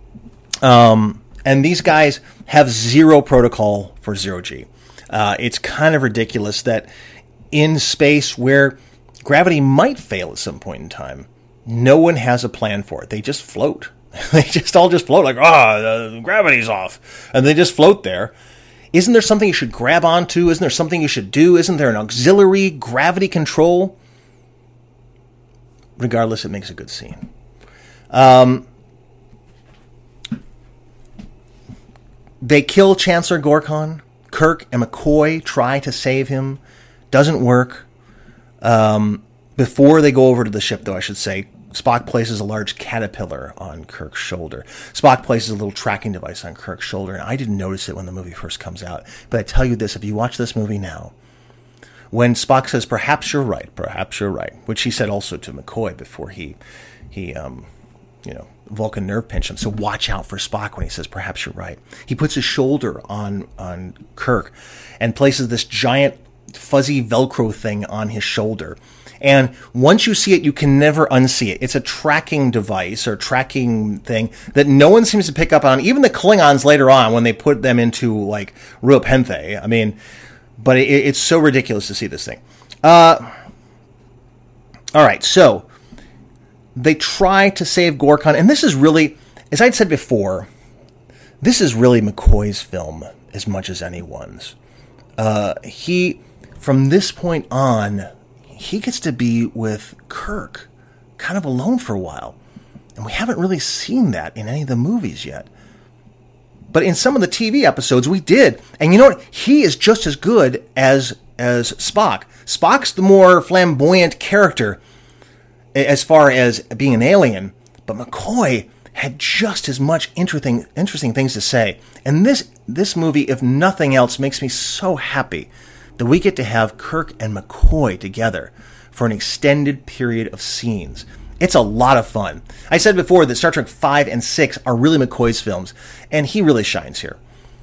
A: And these guys have zero protocol for zero-G. It's kind of ridiculous that in space where gravity might fail at some point in time, no one has a plan for it. They just float. They all just float like, gravity's off. And they just float there. Isn't there something you should grab onto? Isn't there something you should do? Isn't there an auxiliary gravity control? regardless, it makes a good scene. They kill Chancellor Gorkon. Kirk and McCoy try to save him. Doesn't work. Before they go over to the ship, though, I should say, Spock places a large caterpillar on Kirk's shoulder. Spock places a little tracking device on Kirk's shoulder, and I didn't notice it when the movie first comes out. But I tell you this, if you watch this movie now, when Spock says, perhaps you're right, which he said also to McCoy before he Vulcan nerve pinch him. So watch out for Spock when he says, perhaps you're right. He puts his shoulder on Kirk and places this giant fuzzy Velcro thing on his shoulder. And once you see it, you can never unsee it. It's a tracking device or tracking thing that no one seems to pick up on. Even the Klingons later on, when they put them into like Rua Penthe. I mean, but it's so ridiculous to see this thing. All right, so they try to save Gorkon, and this is really, as I'd said before, this is really McCoy's film as much as anyone's. From this point on, he gets to be with Kirk, kind of alone for a while. And we haven't really seen that in any of the movies yet. But in some of the TV episodes, we did. And you know what? He is just as good as Spock. Spock's the more flamboyant character as far as being an alien. But McCoy had just as much interesting things to say. And this movie, if nothing else, makes me so happy that we get to have Kirk and McCoy together for an extended period of scenes. It's a lot of fun. I said before that Star Trek 5 and 6 are really McCoy's films, and he really shines here.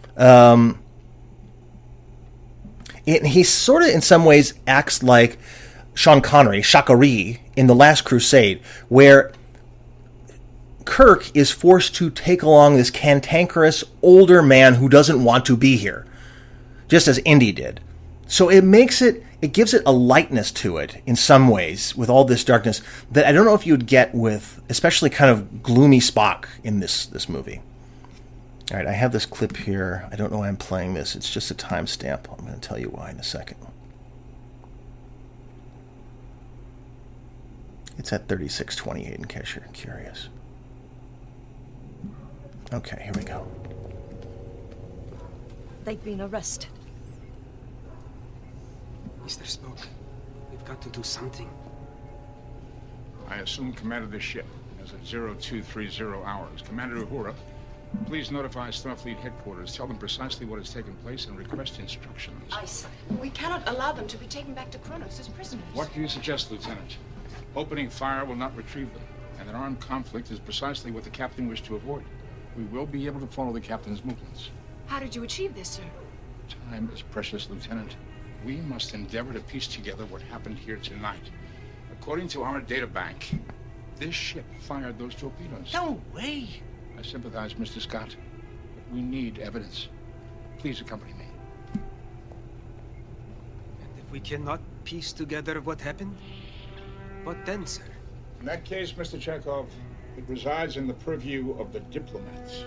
A: He sort of, in some ways, acts like Sean Connery, Shakari, in The Last Crusade, where Kirk is forced to take along this cantankerous older man who doesn't want to be here, just as Indy did. So it gives it a lightness to it in some ways with all this darkness that I don't know if you would get with especially kind of gloomy Spock in this movie. All right, I have this clip here. I don't know why I'm playing this. It's just a timestamp. I'm going to tell you why in a second. It's at 36:28 in case you're curious. Okay, here we go.
J: They've been arrested.
M: Mr. Spock, we've got to do something.
C: I assume command of the ship as of 0230 hours. Commander Uhura, please notify Starfleet headquarters. Tell them precisely what has taken place and request instructions.
F: Aye, sir. We cannot allow them to be taken back to Kronos as prisoners.
C: What do you suggest, Lieutenant? Opening fire will not retrieve them, and an armed conflict is precisely what the captain wished to avoid. We will be able to follow the captain's movements.
F: How did you achieve this, sir?
C: Time is precious, Lieutenant. We must endeavor to piece together what happened here tonight. According to our data bank, this ship fired those torpedoes.
M: No way!
C: I sympathize, Mr. Scott, but we need evidence. Please accompany me.
M: And if we cannot piece together what happened, what then, sir?
C: In that case, Mr. Chekhov, it resides in the purview of the diplomats.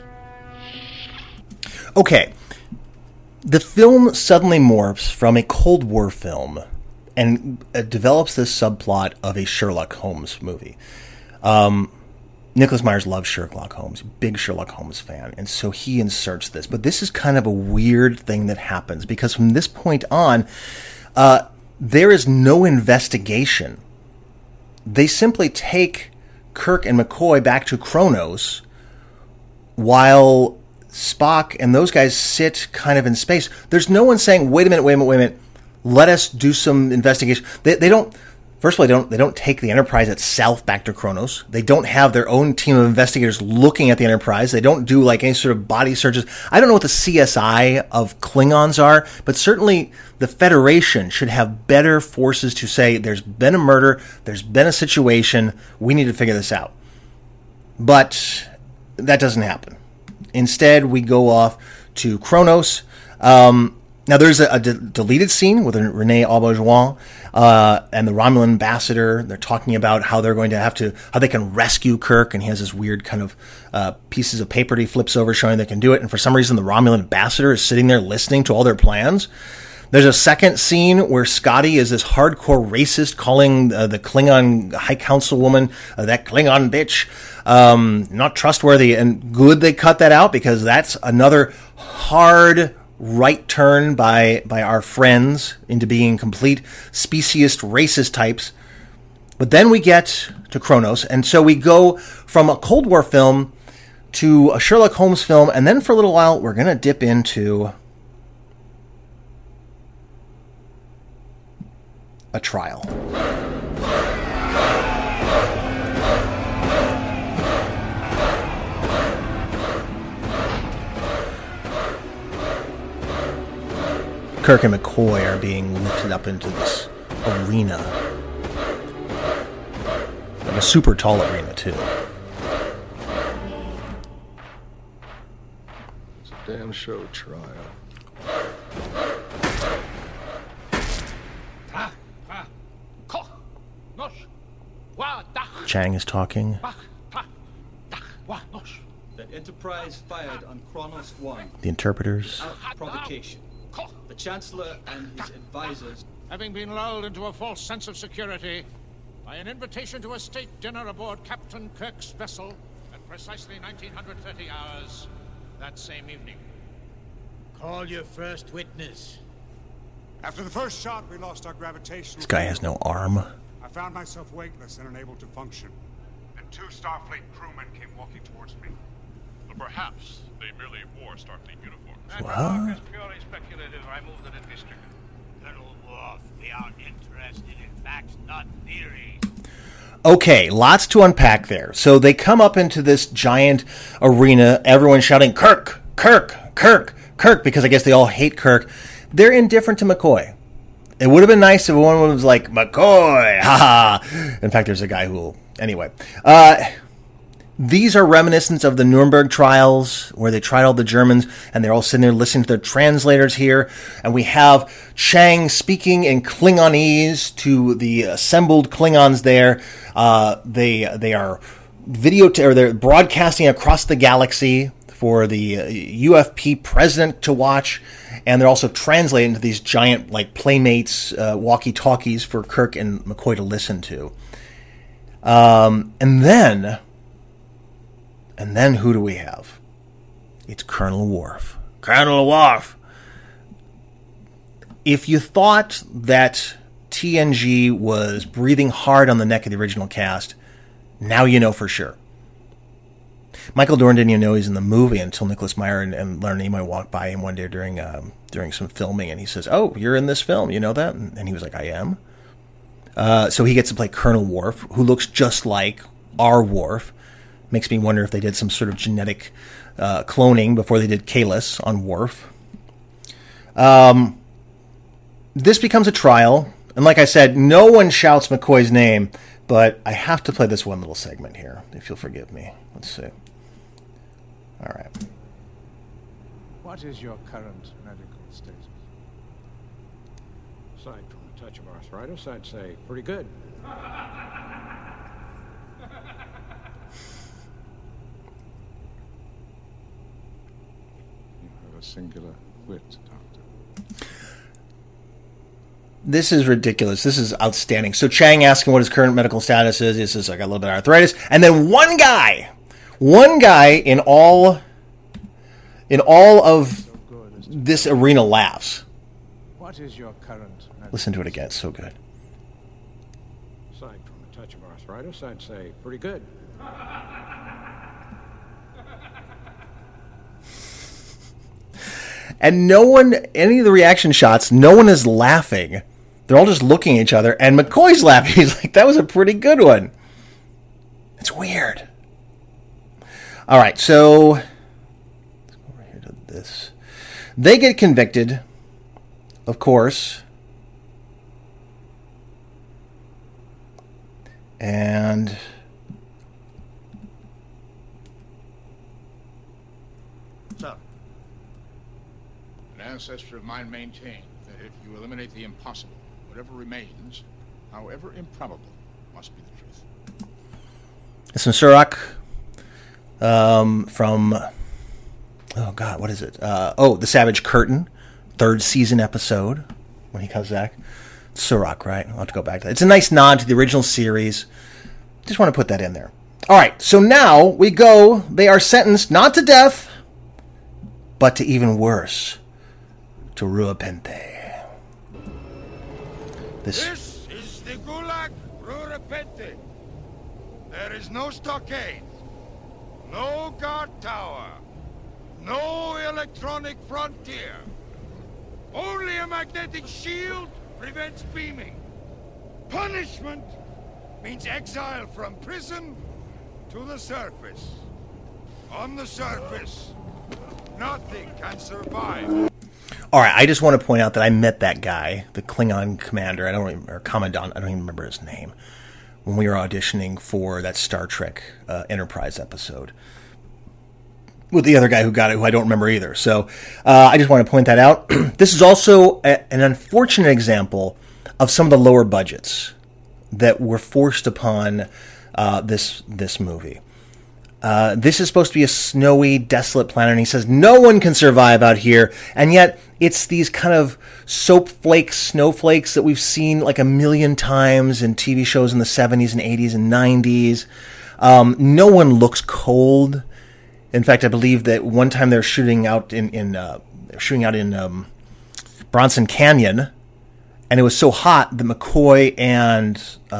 A: Okay. The film suddenly morphs from a Cold War film and develops this subplot of a Sherlock Holmes movie. Nicholas Myers loves Sherlock Holmes, big Sherlock Holmes fan, and so he inserts this. But this is kind of a weird thing that happens because from this point on, there is no investigation. They simply take Kirk and McCoy back to Kronos while Spock and those guys sit kind of in space. There's no one saying, wait a minute, let us do some investigation. They don't, first of all, they don't take the Enterprise itself back to Kronos. They don't have their own team of investigators looking at the Enterprise. They don't do like any sort of body searches. I don't know what the CSI of Klingons are, but certainly the Federation should have better forces to say there's been a murder, there's been a situation, we need to figure this out. But that doesn't happen. Instead, we go off to Kronos. Now, there's a deleted scene with Rene Auberjonois and the Romulan ambassador. They're talking about how they're going to how they can rescue Kirk, and he has this weird kind of pieces of paper he flips over showing they can do it. And for some reason, the Romulan ambassador is sitting there listening to all their plans. There's a second scene where Scotty is this hardcore racist, calling the Klingon High Councilwoman that Klingon bitch not trustworthy. And good they cut that out, because that's another hard right turn by our friends into being complete speciesist, racist types. But then we get to Kronos, and so we go from a Cold War film to a Sherlock Holmes film, and then for a little while we're going to dip into a trial. Kirk and McCoy are being lifted up into this arena. Like a super tall arena, too.
I: It's a damn show trial.
A: Chang is talking.
N: The Enterprise fired on Kronos 1.
A: The interpreters.
N: Without provocation. The Chancellor and his advisors.
C: Having been lulled into a false sense of security by an invitation to a state dinner aboard Captain Kirk's vessel at precisely 1930 hours that same evening.
E: Call your first witness.
O: After the first shot, we lost our gravitational...
A: This guy has no arm.
O: I found myself weightless and unable to function. And 2 Starfleet crewmen came walking towards me.
P: But perhaps they merely wore Starfleet uniforms.
E: That remark is purely speculative. I moved it in history.
Q: Colonel Worf, we are interested in facts, not theories.
A: Okay, lots to unpack there. So they come up into this giant arena, everyone shouting, Kirk, Kirk, Kirk, Kirk, because I guess they all hate Kirk. They're indifferent to McCoy. It would have been nice if one was like, McCoy, haha. In fact, there's a guy who will... Anyway. These are reminiscent of the Nuremberg trials, where they tried all the Germans, and they're all sitting there listening to their translators here. And we have Chang speaking in Klingonese to the assembled Klingons there. They are they're broadcasting across the galaxy for the UFP president to watch, and they're also translating to these giant, like, Playmates walkie-talkies for Kirk and McCoy to listen to. And then who do we have? It's Colonel Worf. Colonel Worf! If you thought that TNG was breathing hard on the neck of the original cast, now you know for sure. Michael Dorn didn't even know he's in the movie until Nicholas Meyer and Leonard Nimoy walked by him one day during some filming, and he says, "Oh, you're in this film, you know that?" And he was like, "I am." So he gets to play Colonel Worf, who looks just like our Worf. Makes me wonder if they did some sort of genetic cloning before they did Kahless on Worf. This becomes a trial, and like I said, no one shouts McCoy's name, but I have to play this one little segment here, if you'll forgive me. Let's see. All right.
C: What is your current medical status?
R: Aside from a touch of arthritis, I'd say pretty good.
C: A singular wit, Doctor.
A: This is ridiculous. This is outstanding. So Chang asking what his current medical status is. He says, I got a little bit of arthritis. And then one guy in all of this arena laughs.
C: What is your current medical...
A: Listen to it again. It's so good.
R: Aside from a touch of arthritis, I'd say pretty good.
A: And no one, any of the reaction shots, no one is laughing. They're all just looking at each other, and McCoy's laughing. He's like, that was a pretty good one. It's weird. All right, so let's go over here to this. They get convicted, of course. And
C: An ancestor of mine maintained that if you eliminate the impossible, whatever remains, however improbable, must be the truth.
A: Some Surak from, oh God, what is it? The Savage Curtain, 3rd season episode. when he comes back. Surak, right? I'll have to go back to that. It's a nice nod to the original series. Just want to put that in there. All right, so now we go. They are sentenced not to death, but to even worse, to Ruapente.
S: This is the Gulag Ruapente. There is no stockade, no guard tower, no electronic frontier. Only a magnetic shield prevents beaming. Punishment means exile from prison to the surface. On the surface, nothing can survive.
A: All right, I just want to point out that I met that guy, the Klingon commander, or commandant, I don't even remember his name, when we were auditioning for that Star Trek Enterprise episode with the other guy who got it, who I don't remember either. So I just want to point that out. This is also an unfortunate example of some of the lower budgets that were forced upon this movie. This is supposed to be a snowy, desolate planet, and he says no one can survive out here, and yet it's these kind of soap flakes, snowflakes that we've seen like a million times in TV shows in the 70s and 80s and 90s. No one looks cold. In fact, I believe that one time they're shooting out in Bronson Canyon, and it was so hot that McCoy and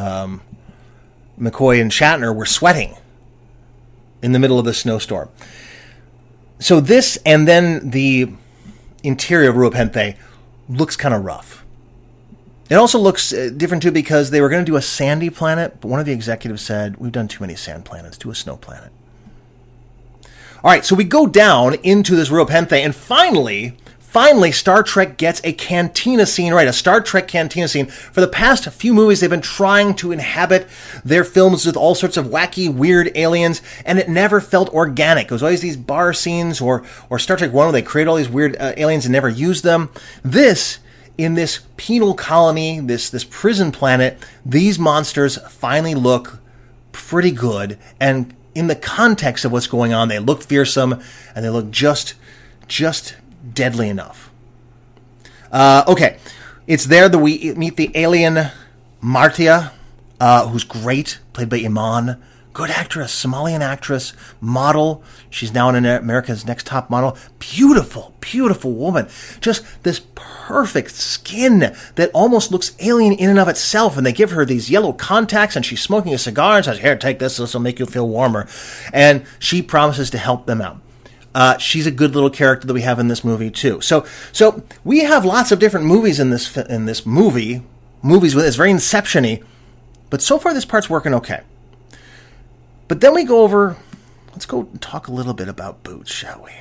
A: Shatner were sweating in the middle of the snowstorm. So this, and then the interior of Ruapente looks kind of rough. It also looks different too because they were going to do a sandy planet, but one of the executives said, we've done too many sand planets, do a snow planet. All right, so we go down into this Ruapente, and finally, Star Trek gets a cantina scene right, a Star Trek cantina scene. For the past few movies, they've been trying to inhabit their films with all sorts of wacky, weird aliens, and it never felt organic. It was always these bar scenes, or Star Trek 1, where they create all these weird aliens and never use them. This, in this penal colony, this prison planet, these monsters finally look pretty good, and in the context of what's going on, they look fearsome, and they look just deadly enough. Okay, it's there that we meet the alien Martia, who's great, played by Iman. Good actress, Somalian actress, model. She's now in America's Next Top Model. Beautiful, beautiful woman. Just this perfect skin that almost looks alien in and of itself. And they give her these yellow contacts, and she's smoking a cigar and says, here, take this. This will make you feel warmer. And she promises to help them out. She's a good little character that we have in this movie too. So we have lots of different movies in this movie. Movies with it's very Inception-y, but so far this part's working okay. But then we go over. Let's go talk a little bit about Boots, shall we?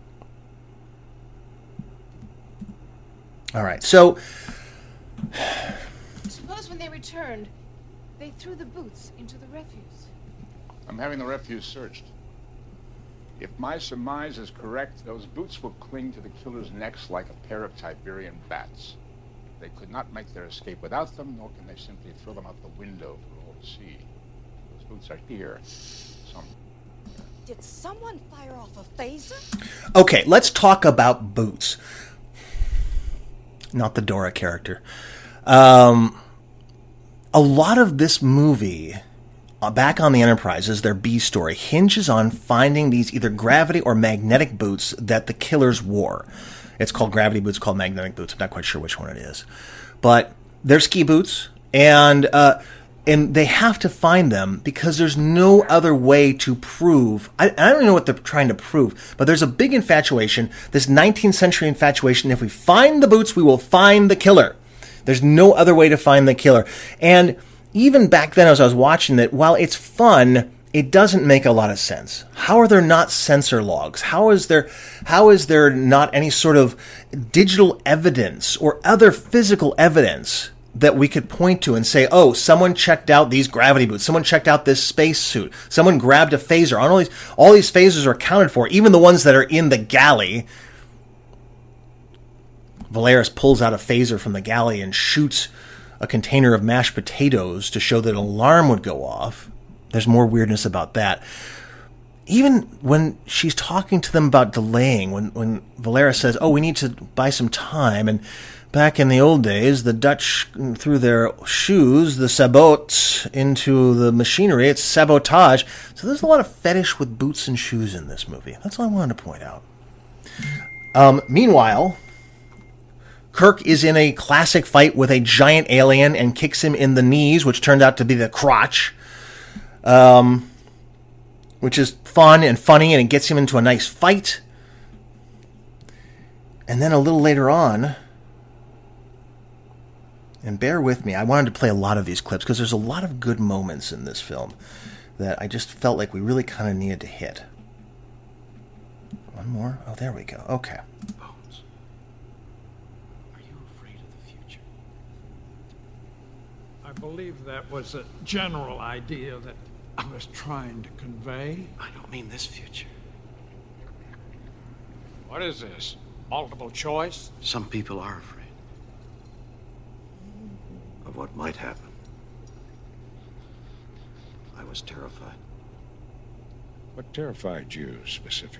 A: All right. So
F: suppose when they returned, they threw the boots into the refuse.
C: I'm having the refuse searched. If my surmise is correct, those boots will cling to the killer's necks like a pair of Tiberian bats. They could not make their escape without them, nor can they simply throw them out the window for all to see. Those boots are here.
J: Did someone fire off a phaser?
A: Okay, let's talk about Boots. Not the Dora character. A lot of this movie, back on the Enterprise, is their B story, hinges on finding these either gravity or magnetic boots that the killers wore. It's called gravity boots, called magnetic boots. I'm not quite sure which one it is. But they're ski boots, and they have to find them because there's no other way to prove. I don't even know what they're trying to prove, but there's a big infatuation, this 19th century infatuation. If we find the boots, we will find the killer. There's no other way to find the killer. And even back then, as I was watching it, while it's fun, it doesn't make a lot of sense. How are there not sensor logs? How is there not any sort of digital evidence or other physical evidence that we could point to and say, oh, someone checked out these gravity boots, someone checked out this space suit, someone grabbed a phaser. All these phasers are accounted for, even the ones that are in the galley. Valeris pulls out a phaser from the galley and shoots a container of mashed potatoes to show that an alarm would go off. There's more weirdness about that. even when she's talking to them about delaying, when Valera says, "Oh, we need to buy some time," and back in the old days, the Dutch threw their shoes, the sabots, into the machinery. It's sabotage. So there's a lot of fetish with boots and shoes in this movie. That's all I wanted to point out. Meanwhile, Kirk is in a classic fight with a giant alien and kicks him in the knees, which turned out to be the crotch, which is fun and funny, and it gets him into a nice fight. And then a little later on, and bear with me, I wanted to play a lot of these clips because there's a lot of good moments in this film that I just felt like we really kind of needed to hit. One more? Oh, there we go. Okay.
T: Bones, are you afraid of the future?
R: I believe that was a general idea that I was trying to convey.
T: I don't mean this future.
R: What is this? Multiple choice?
T: Some people are afraid of what might happen. I was terrified.
C: What terrified you specifically?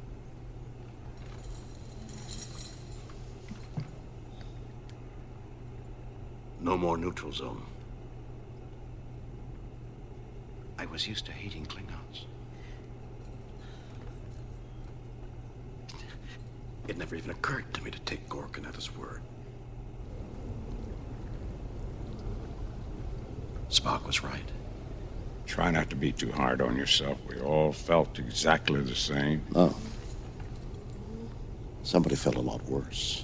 T: No more neutral zone. I was used to hating Klingons. It never even occurred to me to take Gorkin at his word. Spock was right.
C: Try not to be too hard on yourself. We all felt exactly the same.
T: Oh. Somebody felt a lot worse.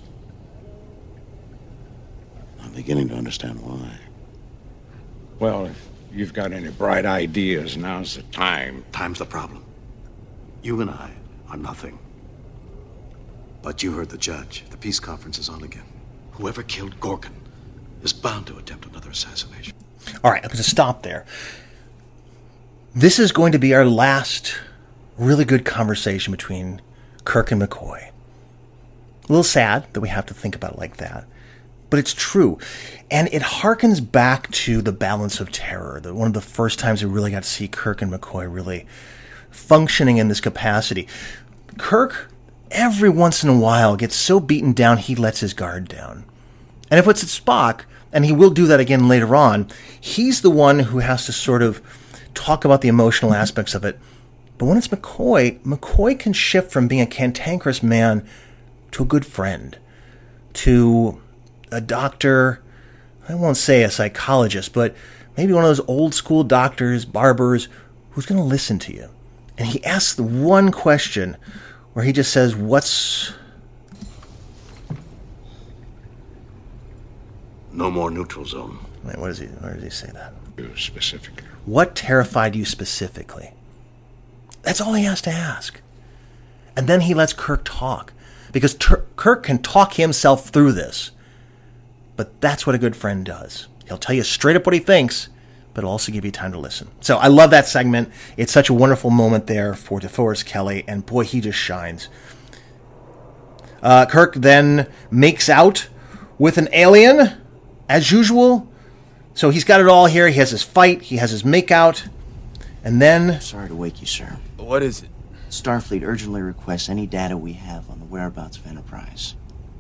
T: I'm beginning to understand why.
C: Well, if you've got any bright ideas, now's the time.
T: Time's the problem. You and I are nothing. But you heard the judge. The peace conference is on again. Whoever killed Gorkin is bound to attempt another assassination.
A: All right, I'm going to stop there. This is going to be our last really good conversation between Kirk and McCoy. A little sad that we have to think about it like that, but it's true. And it harkens back to The Balance of Terror, one of the first times we really got to see Kirk and McCoy really functioning in this capacity. Kirk, every once in a while, gets so beaten down he lets his guard down. And if it's Spock, and he will do that again later on, he's the one who has to sort of talk about the emotional aspects of it. But when it's McCoy can shift from being a cantankerous man to a good friend, to a doctor, I won't say a psychologist, but maybe one of those old school doctors, barbers, who's going to listen to you. And he asks the one question where he just says, what's...
T: No more neutral zone.
A: Wait, where does he say that?
C: Specifically.
A: What terrified you specifically? That's all he has to ask. And then he lets Kirk talk. Because Kirk can talk himself through this. But that's what a good friend does. He'll tell you straight up what he thinks, but it'll also give you time to listen. So I love that segment. It's such a wonderful moment there for DeForest Kelley, and boy, he just shines. Kirk then makes out with an alien, as usual. So he's got it all here. He has his fight. He has his makeout. And then...
U: Sorry to wake you, sir.
N: What is it?
U: Starfleet urgently requests any data we have on the whereabouts of Enterprise.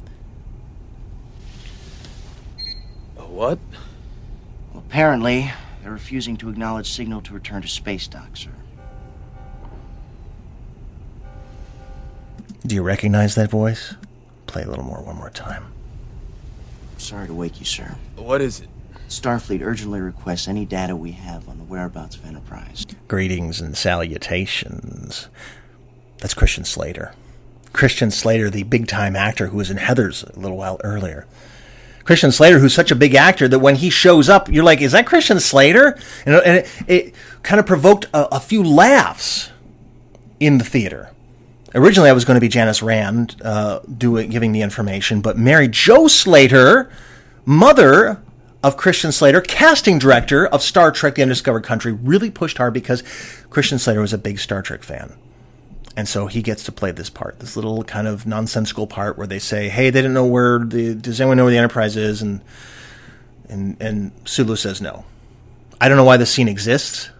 N: What?
U: Well, apparently, they're refusing to acknowledge signal to return to space dock, sir.
A: Do you recognize that voice? Play a little more one more time.
U: Sorry to wake you, sir.
N: What is it?
U: Starfleet urgently requests any data we have on the whereabouts of Enterprise.
A: Greetings and salutations. That's Christian Slater. Christian Slater, the big-time actor who was in Heathers a little while earlier. Christian Slater, who's such a big actor that when he shows up, you're like, is that Christian Slater? And it kind of provoked a few laughs in the theater. Originally, I was going to be Janice Rand giving the information, but Mary Jo Slater, mother of Christian Slater, casting director of Star Trek The Undiscovered Country, really pushed hard because Christian Slater was a big Star Trek fan. And so he gets to play this part, this little kind of nonsensical part where they say, hey, they didn't know does anyone know where the Enterprise is? And Sulu says no. I don't know why this scene exists.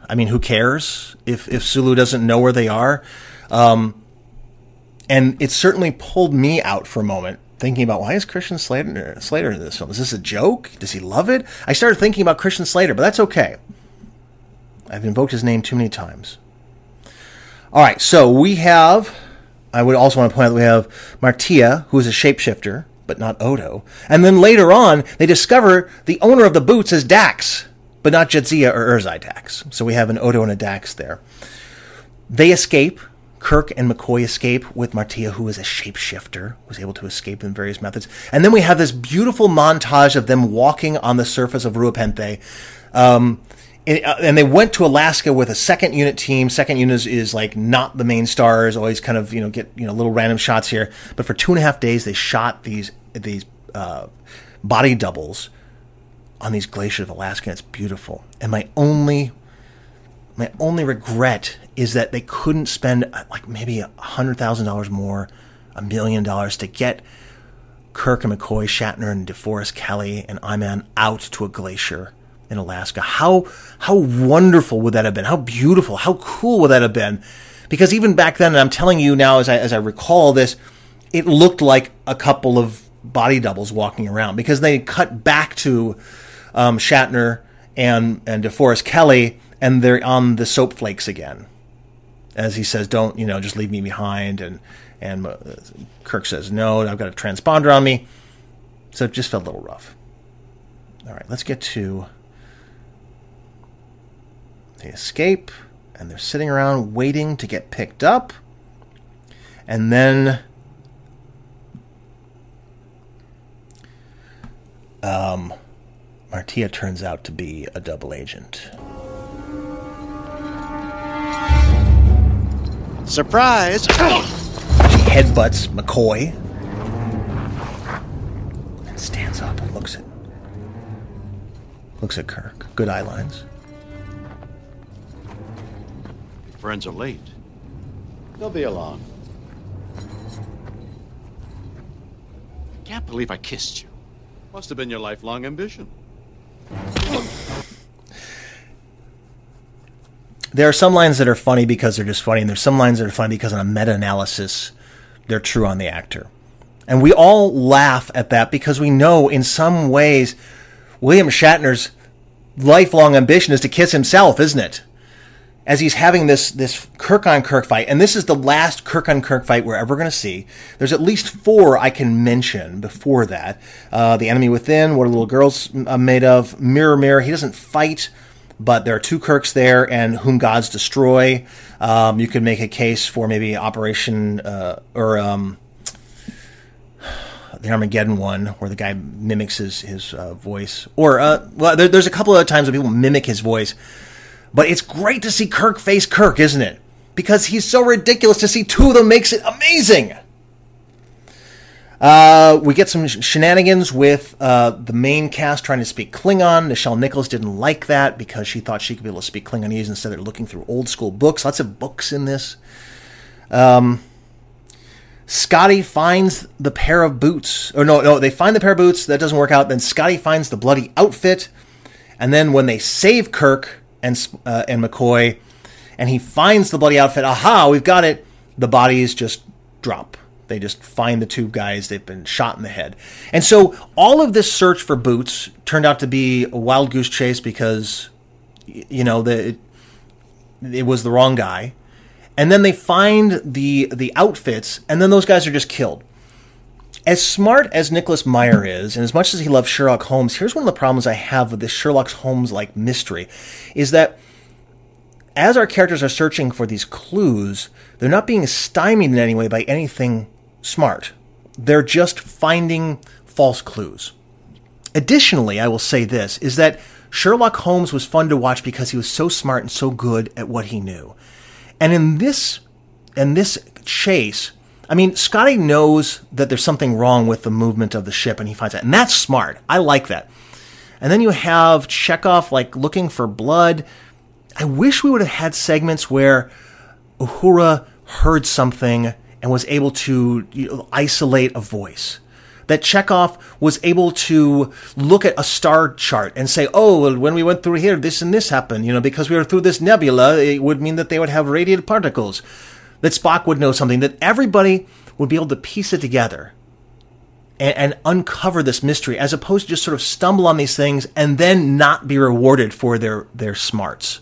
A: I mean, who cares if Sulu doesn't know where they are? And it certainly pulled me out for a moment, thinking about, why is Christian Slater in this film? Is this a joke? Does he love it? I started thinking about Christian Slater, but that's okay. I've invoked his name too many times. All right, so we have, I would also want to point out that we have Martia, who is a shapeshifter, but not Odo. And then later on, they discover the owner of the boots is Dax, but not Jadzia or Erzai Dax. So we have an Odo and a Dax there. They escape. Kirk and McCoy escape with Martia, who is a shapeshifter, was able to escape in various methods. And then we have this beautiful montage of them walking on the surface of Ruapente. And they went to Alaska with a second unit team. Second unit is like not the main stars, always kind of, get, little random shots here. But for 2.5 days, they shot these body doubles on these glaciers of Alaska. And it's beautiful. And my only regret is that they couldn't spend like maybe $100,000 more, $1 million to get Kirk and McCoy, Shatner and DeForest Kelley and Iman out to a glacier in Alaska. How wonderful would that have been? How beautiful, how cool would that have been? Because even back then, and I'm telling you now as I recall this, it looked like a couple of body doubles walking around, because they cut back to Shatner and DeForest Kelley, and they're on the soap flakes again. As he says, don't, just leave me behind. And Kirk says, no, I've got a transponder on me. So it just felt a little rough. All right, let's get to... They escape, and they're sitting around waiting to get picked up. And then... Martia turns out to be a double agent.
U: Surprise!
A: She headbutts McCoy and stands up and looks at Kirk. Good eye lines.
T: Your friends are late. They'll be along.
D: Can't believe I kissed you.
T: Must have been your lifelong ambition.
A: There are some lines that are funny because they're just funny, and there's some lines that are funny because on a meta-analysis, they're true on the actor. And we all laugh at that because we know in some ways William Shatner's lifelong ambition is to kiss himself, isn't it? As he's having this Kirk-on-Kirk fight, and this is the last Kirk-on-Kirk fight we're ever going to see. There's at least 4 I can mention before that. The Enemy Within, What Are Little Girls Made Of, Mirror, Mirror. He doesn't fight, but there are 2 Kirks there, and Whom Gods Destroy. You could make a case for maybe Operation, the Armageddon one, where the guy mimics his voice. Or, there's a couple of times when people mimic his voice. But it's great to see Kirk face Kirk, isn't it? Because he's so ridiculous. To see 2 of them makes it amazing. We get some shenanigans with the main cast trying to speak Klingon. Nichelle Nichols didn't like that because she thought she could be able to speak Klingonese instead of looking through old school books. Lots of books in this. Scotty finds the pair of boots. Or no, they find the pair of boots. That doesn't work out. Then Scotty finds the bloody outfit. And then when they save Kirk and McCoy, and he finds the bloody outfit, aha, we've got it, the bodies just drop. They just find the 2 guys. They've been shot in the head. And so all of this search for boots turned out to be a wild goose chase because, it was the wrong guy. And then they find the outfits, and then those guys are just killed. As smart as Nicholas Meyer is, and as much as he loves Sherlock Holmes, here's one of the problems I have with this Sherlock Holmes-like mystery, is that as our characters are searching for these clues, they're not being stymied in any way by anything smart. They're just finding false clues. Additionally, I will say this, is that Sherlock Holmes was fun to watch because he was so smart and so good at what he knew. And in this chase, I mean, Scotty knows that there's something wrong with the movement of the ship, and he finds that. And that's smart. I like that. And then you have Chekhov, looking for blood. I wish we would have had segments where Uhura heard something and was able to isolate a voice. that Chekhov was able to look at a star chart and say, oh, well, when we went through here, this and this happened, because we were through this nebula, it would mean that they would have radiated particles, that Spock would know something, that everybody would be able to piece it together and uncover this mystery, as opposed to just sort of stumble on these things and then not be rewarded for their smarts.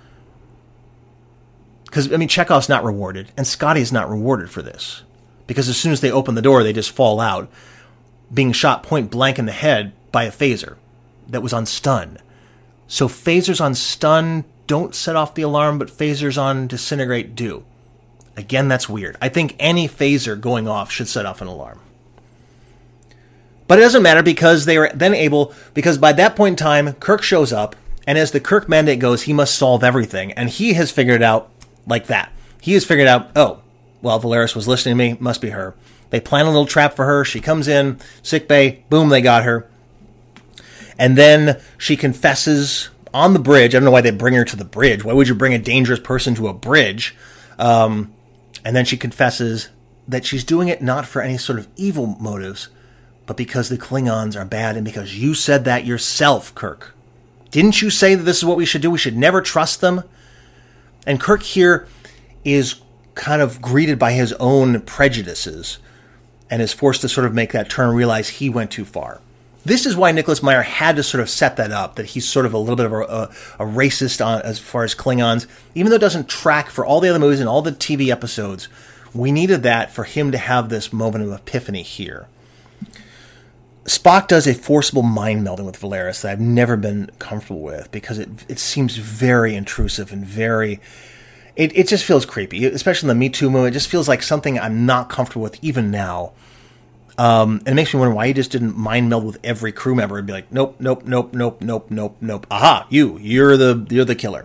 A: Because, Chekhov's not rewarded, and Scotty's not rewarded for this. Because as soon as they open the door, they just fall out, being shot point blank in the head by a phaser that was on stun. So phasers on stun don't set off the alarm, but phasers on disintegrate do. Again, that's weird. I think any phaser going off should set off an alarm. But it doesn't matter, because they are then able, because by that point in time, Kirk shows up, and as the Kirk mandate goes, he must solve everything. And he has figured it out like that. He has figured out, oh, well, Valeris was listening to me, must be her. They plan a little trap for her. She comes in, sickbay, boom, they got her. And then she confesses on the bridge. I don't know why they bring her to the bridge. Why would you bring a dangerous person to a bridge? And then she confesses that she's doing it not for any sort of evil motives, but because the Klingons are bad, and because you said that yourself, Kirk. Didn't you say that this is what we should do? We should never trust them? And Kirk here is kind of greeted by his own prejudices and is forced to sort of make that turn and realize he went too far. This is why Nicholas Meyer had to sort of set that up, that he's sort of a little bit of a racist as far as Klingons. Even though it doesn't track for all the other movies and all the TV episodes, we needed that for him to have this moment of epiphany here. Spock does a forcible mind melding with Valeris that I've never been comfortable with, because it seems very intrusive and very... It just feels creepy, especially in the Me Too movement. It just feels like something I'm not comfortable with even now. And it makes me wonder why he just didn't mind meld with every crew member and be like, nope, nope, nope, nope, nope, nope, nope. Aha, you're the killer.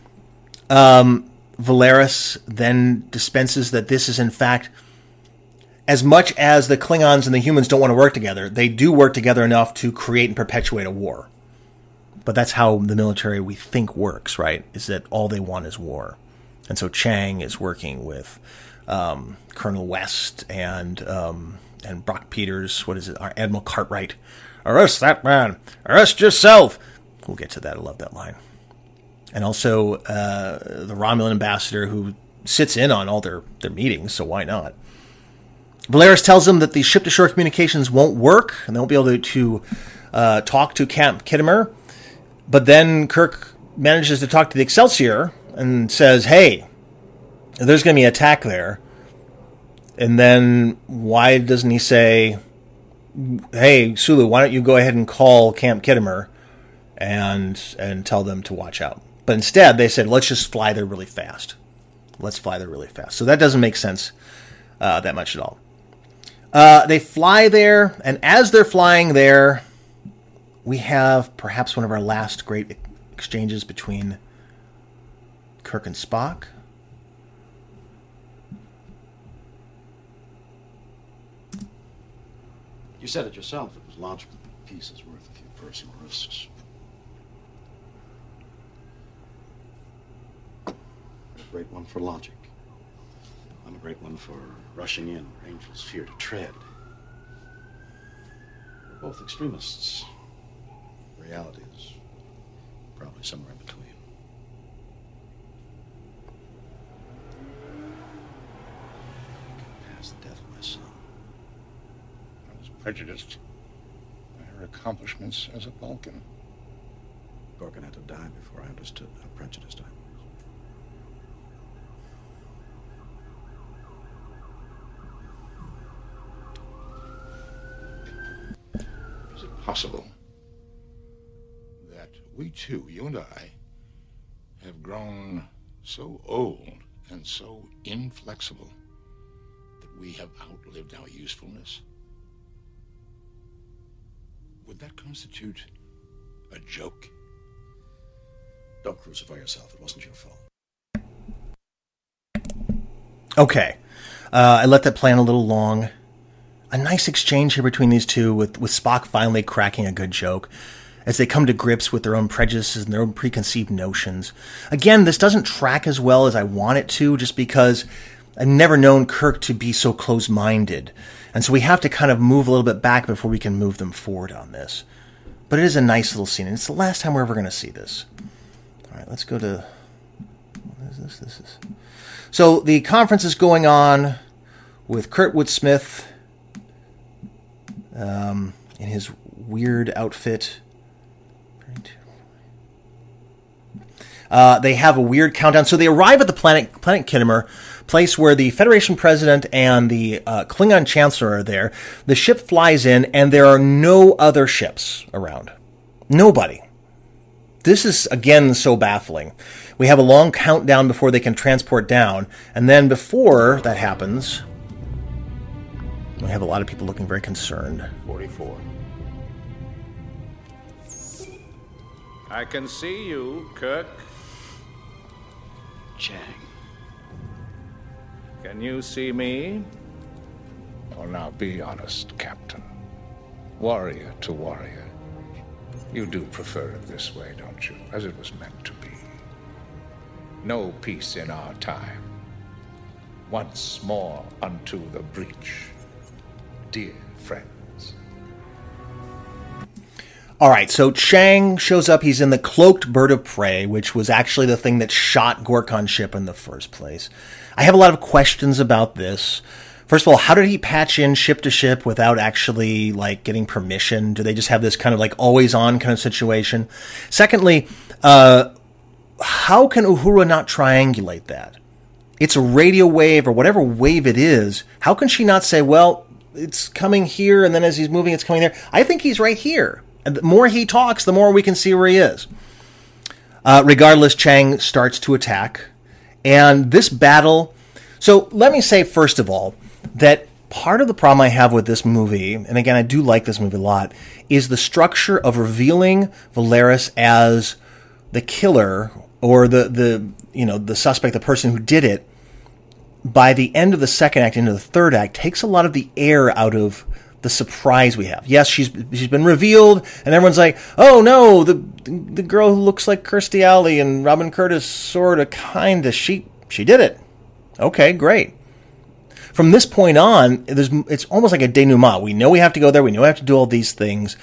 A: Valeris then dispenses that this is in fact... As much as the Klingons and the humans don't want to work together, they do work together enough to create and perpetuate a war. But that's how the military, we think, works, right? Is that all they want is war. And so Chang is working with Colonel West and Brock Peters. What is it? Admiral Cartwright. Arrest that man. Arrest yourself. We'll get to that. I love that line. And also the Romulan ambassador, who sits in on all their meetings, so why not? Valeris tells them that the ship-to-shore communications won't work, and they won't be able to talk to Camp Khitomer. But then Kirk manages to talk to the Excelsior and says, hey, there's going to be an attack there. And then why doesn't he say, hey, Sulu, why don't you go ahead and call Camp Khitomer and tell them to watch out? But instead, they said, let's just fly there really fast. Let's fly there really fast. So that doesn't make sense that much at all. They fly there, and as they're flying there, we have perhaps one of our last great exchanges between Kirk and Spock.
T: You said it yourself. It was logical. The peace is worth a few personal risks. A great one for logic. I'm a great one for rushing in where angels fear to tread. We're both extremists. Reality is probably somewhere in between. Past the death of my son.
C: I was prejudiced by her accomplishments as a Vulcan.
T: Gorgon had to die before I understood how prejudiced I was.
C: Is it possible that we two, you and I, have grown so old and so inflexible that we have outlived our usefulness? Would that constitute a joke?
T: Don't crucify yourself. It wasn't your fault.
A: Okay. I let that play on a little long. A nice exchange here between these two, with Spock finally cracking a good joke as they come to grips with their own prejudices and their own preconceived notions. Again, this doesn't track as well as I want it to, just because I've never known Kirk to be so close-minded. And so we have to kind of move a little bit back before we can move them forward on this. But it is a nice little scene, and it's the last time we're ever going to see this. All right, let's go to... What is this? So the conference is going on with Kurtwood Smith in his weird outfit. They have a weird countdown. So they arrive at the planet Khitomer, place where the Federation President and the Klingon Chancellor are there. The ship flies in, and there are no other ships around. Nobody. This is, again, so baffling. We have a long countdown before they can transport down, and then before that happens, we have a lot of people looking very concerned.
L: 44. I can see you, Kirk.
D: Chang.
L: Can you see me? Oh, now be honest, Captain. Warrior to warrior. You do prefer it this way, don't you? As it was meant to be. No peace in our time. Once more unto the breach. Dear friends.
A: All right, so Chang shows up. He's in the cloaked bird of prey, which was actually the thing that shot Gorkon's ship in the first place. I have a lot of questions about this. First of all, how did he patch in ship to ship without actually, like, getting permission? Do they just have this kind of, like, always-on kind of situation? Secondly, how can Uhura not triangulate that? It's a radio wave or whatever wave it is. How can she not say, well, it's coming here, and then as he's moving, it's coming there? I think he's right here. And the more he talks, the more we can see where he is. Regardless, Chang starts to attack. And this battle... So let me say, first of all, that part of the problem I have with this movie, and again, I do like this movie a lot, is the structure of revealing Valeris as the killer or the suspect, the person who did it. By the end of the second act into the third act, takes a lot of the air out of the surprise we have. Yes, she's been revealed, and everyone's like, oh no, the girl who looks like Kirstie Alley and Robin Curtis, sort of, kind of, she did it. Okay, great. From this point on, it's almost like a denouement. We know we have to go there. We know we have to do all these things.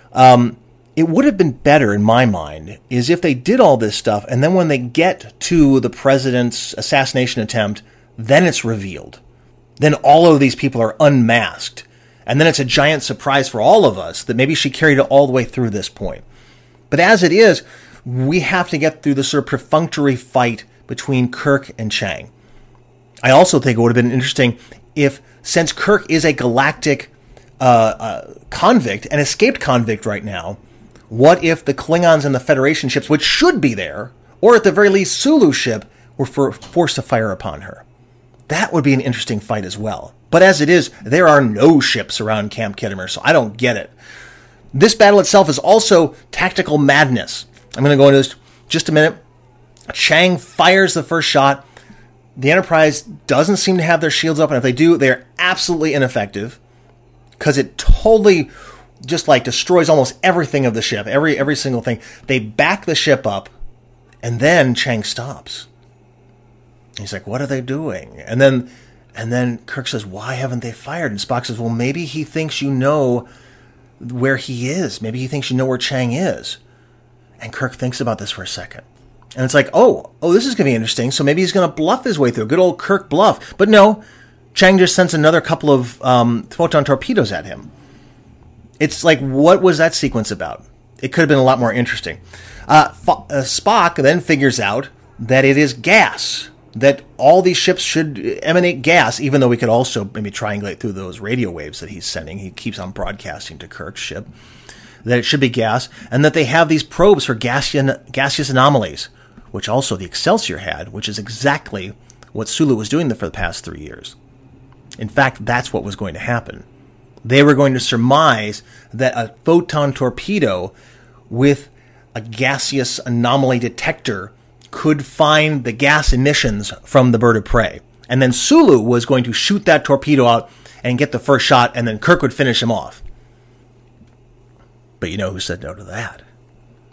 A: It would have been better, in my mind, is if they did all this stuff, and then when they get to the president's assassination attempt, then it's revealed. Then all of these people are unmasked. And then it's a giant surprise for all of us that maybe she carried it all the way through this point. But as it is, we have to get through the sort of perfunctory fight between Kirk and Chang. I also think it would have been interesting if, since Kirk is a galactic convict, an escaped convict right now, what if the Klingons and the Federation ships, which should be there, or at the very least Sulu's ship, were forced to fire upon her? That would be an interesting fight as well. But as it is, there are no ships around Camp Khitomer, so I don't get it. This battle itself is also tactical madness. I'm going to go into this just a minute. Chang fires the first shot. The Enterprise doesn't seem to have their shields up, and if they do, they're absolutely ineffective because it totally just like destroys almost everything of the ship, every single thing. They back the ship up, and then Chang stops. He's like, what are they doing? And then Kirk says, why haven't they fired? And Spock says, well, maybe he thinks you know where he is. Maybe he thinks you know where Chang is. And Kirk thinks about this for a second. And it's like, oh, this is going to be interesting. So maybe he's going to bluff his way through. Good old Kirk bluff. But no, Chang just sends another couple of photon torpedoes at him. It's like, what was that sequence about? It could have been a lot more interesting. Spock then figures out that it is gas. That all these ships should emanate gas, even though we could also maybe triangulate through those radio waves that he's sending. He keeps on broadcasting to Kirk's ship. That it should be gas. And that they have these probes for gaseous anomalies, which also the Excelsior had, which is exactly what Sulu was doing for the past 3 years. In fact, that's what was going to happen. They were going to surmise that a photon torpedo with a gaseous anomaly detector could find the gas emissions from the bird of prey. And then Sulu was going to shoot that torpedo out and get the first shot, and then Kirk would finish him off. But you know who said no to that?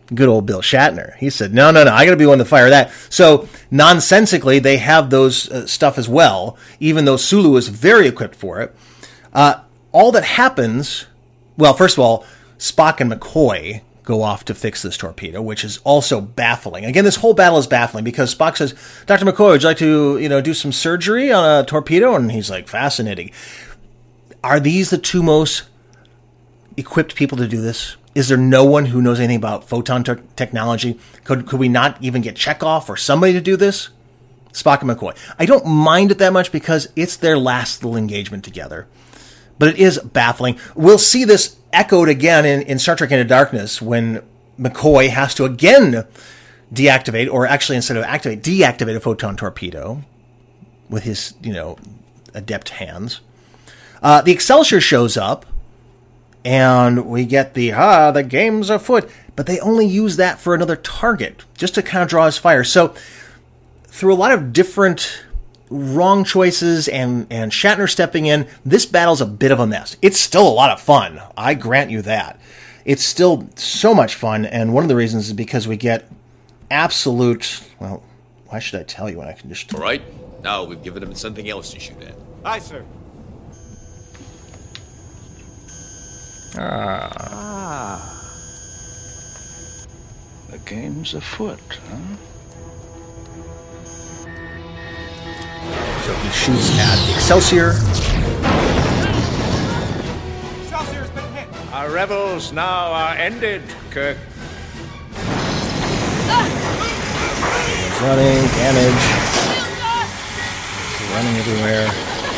A: Good old Bill Shatner. He said, no, I got to be one to fire that. So nonsensically, they have those stuff as well, even though Sulu is very equipped for it. All that happens, well, first of all, Spock and McCoy go off to fix this torpedo, which is also baffling. Again, this whole battle is baffling because Spock says, Dr. McCoy, would you like to, do some surgery on a torpedo? And he's like, fascinating. Are these the two most equipped people to do this? Is there no one who knows anything about photon technology? Could we not even get Chekhov or somebody to do this? Spock and McCoy. I don't mind it that much because it's their last little engagement together. But it is baffling. We'll see this echoed again in Star Trek Into Darkness when McCoy has to again deactivate, or actually instead of activate, deactivate a photon torpedo with his, adept hands. The Excelsior shows up. And we get the game's afoot. But they only use that for another target, just to kind of draw his fire. So, through a lot of different wrong choices and Shatner stepping in, this battle's a bit of a mess. It's still a lot of fun. I grant you that. It's still so much fun. And one of the reasons is because we get absolute, well, why should I tell you when I can just...
B: All right. Now we've given him something else to shoot at.
M: Aye, sir.
L: The game's afoot, huh?
A: So he shoots at the Excelsior.
M: Excelsior's been hit.
L: Our revels now are ended, Kirk.
A: He's running, damage. He's running everywhere.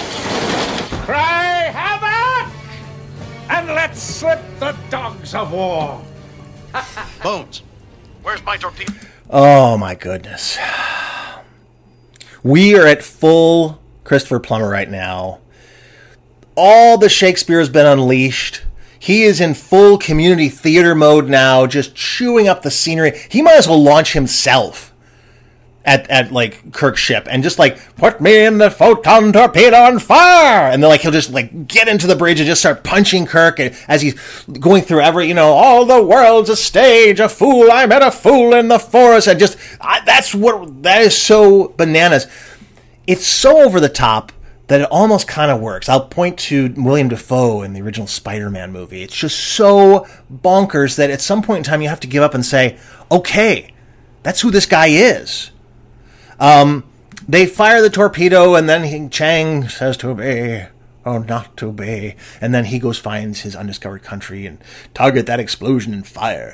R: Cry havoc! And let's slip the dogs of war.
T: Bones, where's my torpedo?
A: Oh my goodness. We are at full Christopher Plummer right now. All the Shakespeare has been unleashed. He is in full community theater mode now, just chewing up the scenery. He might as well launch himself at like Kirk's ship and just like, put me in the photon torpedo on fire, and then like he'll just like get into the bridge and just start punching Kirk as he's going through every, all the world's a stage, a fool, I met a fool in the forest, and just that is so bananas. It's so over the top that it almost kind of works. I'll point to William Dafoe in the original Spider-Man movie. It's just so bonkers that at some point in time you have to give up and say, okay, that's who this guy is. They fire the torpedo, and then Chang says to obey, or not to obey, and then he goes finds his undiscovered country and target that explosion and fire.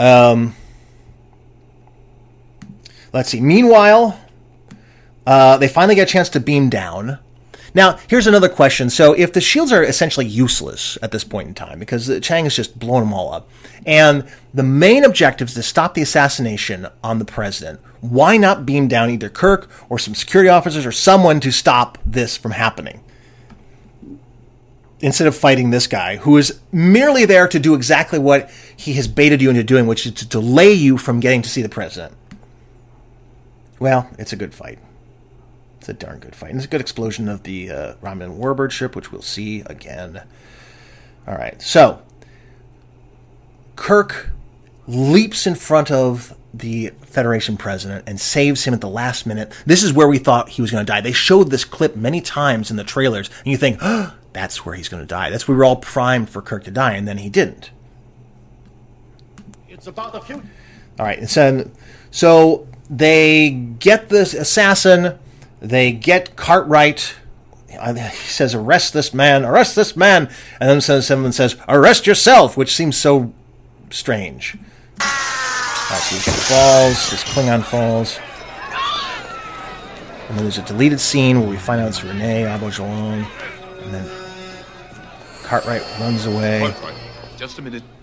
A: Let's see. Meanwhile, they finally get a chance to beam down. Now, here's another question. So if the shields are essentially useless at this point in time, because Chang has just blown them all up, and the main objective is to stop the assassination on the president, why not beam down either Kirk or some security officers or someone to stop this from happening? Instead of fighting this guy, who is merely there to do exactly what he has baited you into doing, which is to delay you from getting to see the president. Well, it's a good fight. It's a darn good fight. And it's a good explosion of the Romulan Warbird ship, which we'll see again. All right, so Kirk leaps in front of the Federation president and saves him at the last minute. This is where we thought he was going to die. They showed this clip many times in the trailers, and you think, oh, that's where he's going to die. That's where we were all primed for Kirk to die, and then he didn't.
T: It's about the future.
A: All right, and so they get this assassin. They get Cartwright. He says, arrest this man, and then someone says, arrest yourself, which seems so strange. All right, so this guy falls, this Klingon falls. And then there's a deleted scene where we find out it's Renee Auberjonois, and then Cartwright runs away.
B: Cartwright, just a minute.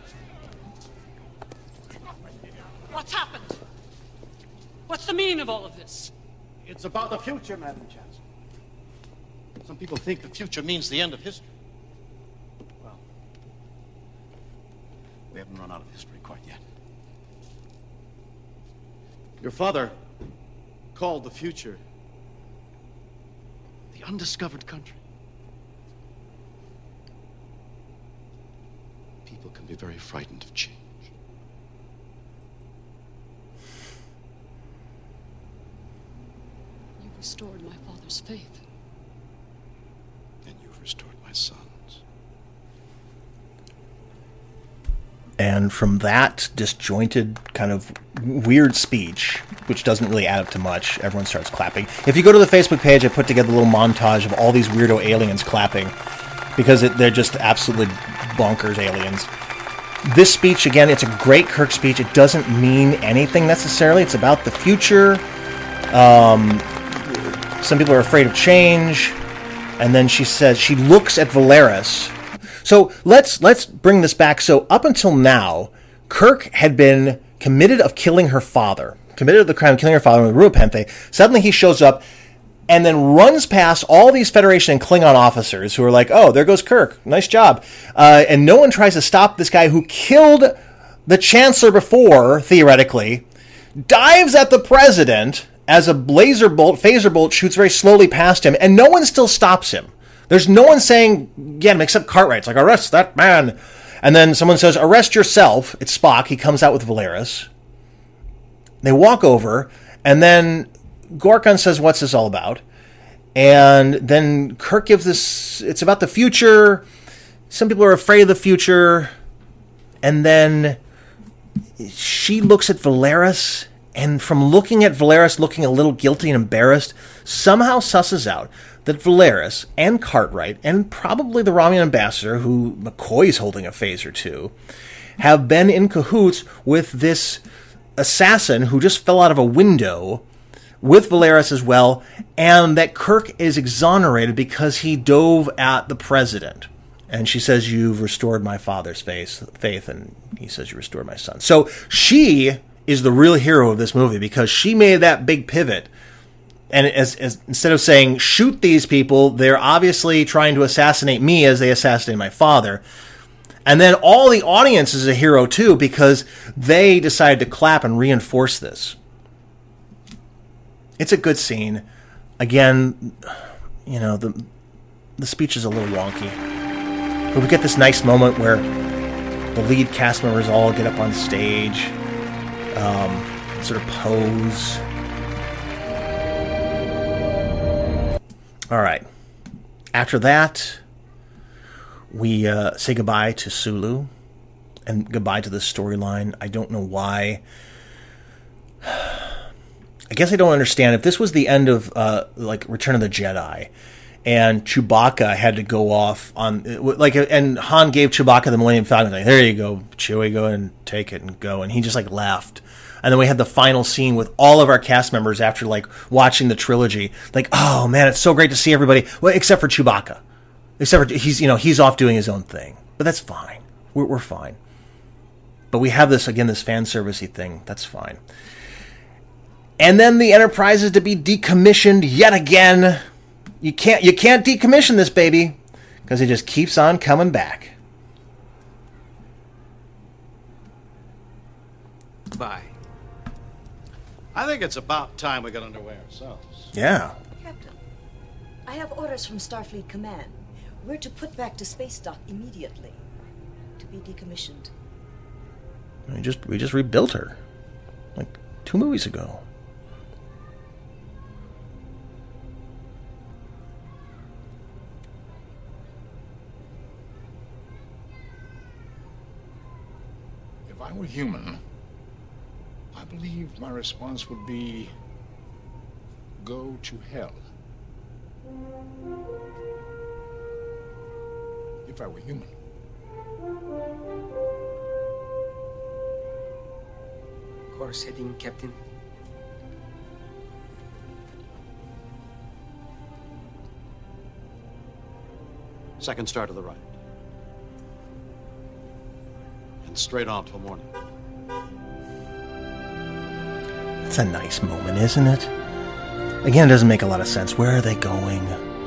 K: What's happened? What's the meaning of all of this?
T: It's about the future, Madam Chancellor. Some people think the future means the end of history. Well, we haven't run out of history quite yet. Your father called the future the undiscovered country. People can be very frightened of change.
K: restored my father's faith.
T: And you've restored my son's.
A: And from that disjointed, kind of weird speech, which doesn't really add up to much, everyone starts clapping. If you go to the Facebook page, I put together a little montage of all these weirdo aliens clapping, because they're just absolutely bonkers aliens. This speech, again, it's a great Kirk speech. It doesn't mean anything necessarily. It's about the future. Some people are afraid of change. And then she says, she looks at Valeris. So let's bring this back. So up until now, Kirk had been committed of killing her father. Committed of the crime of killing her father with Ruapenthe. Suddenly he shows up and then runs past all these Federation and Klingon officers who are like, oh, there goes Kirk. Nice job. And no one tries to stop this guy who killed the Chancellor before, theoretically, dives at the President as a phaser bolt shoots very slowly past him, and no one still stops him. There's no one saying, get him, except Cartwright. It's like, arrest that man. And then someone says, arrest yourself. It's Spock. He comes out with Valeris. They walk over, and then Gorkon says, what's this all about? And then Kirk gives this, it's about the future. Some people are afraid of the future. And then she looks at Valeris, and from looking at Valeris, looking a little guilty and embarrassed, somehow susses out that Valeris and Cartwright, and probably the Romulan ambassador, who McCoy's holding a phaser to, have been in cahoots with this assassin who just fell out of a window with Valeris as well, and that Kirk is exonerated because he dove at the President. And she says, you've restored my father's faith, and he says, you restored my son. So she is the real hero of this movie, because she made that big pivot. And as instead of saying, shoot these people, they're obviously trying to assassinate me as they assassinated my father. And then all the audience is a hero too, because they decided to clap and reinforce this. It's a good scene. Again, you know, the speech is a little wonky. But we get this nice moment where the lead cast members all get up on stage, sort of pose. All right. After that, we say goodbye to Sulu and goodbye to the storyline. I don't know why. I guess I don't understand. If this was the end of like Return of the Jedi, and Chewbacca had to go off on and Han gave Chewbacca the Millennium Falcon, like, there you go, Chewie, go and take it and go, and he just like left. And then we had the final scene with all of our cast members after like watching the trilogy, like, oh man, it's so great to see everybody, well, except for Chewbacca, except for he's off doing his own thing, but that's fine. We're fine. But we have this fan servicey thing. That's fine. And then the Enterprise is to be decommissioned yet again. You can't decommission this baby, because it just keeps on coming back.
M: Bye.
T: I think it's about time we got underway ourselves.
A: Yeah.
J: Captain, I have orders from Starfleet Command. We're to put back to space dock immediately, to be decommissioned.
A: We just rebuilt her, like 2 movies ago.
C: If I were human, I believe my response would be, go to hell. If I were human.
M: Course heading, Captain.
T: Second star to the right. And straight on till morning.
A: It's a nice moment, isn't it? Again, it doesn't make a lot of sense. Where are they going?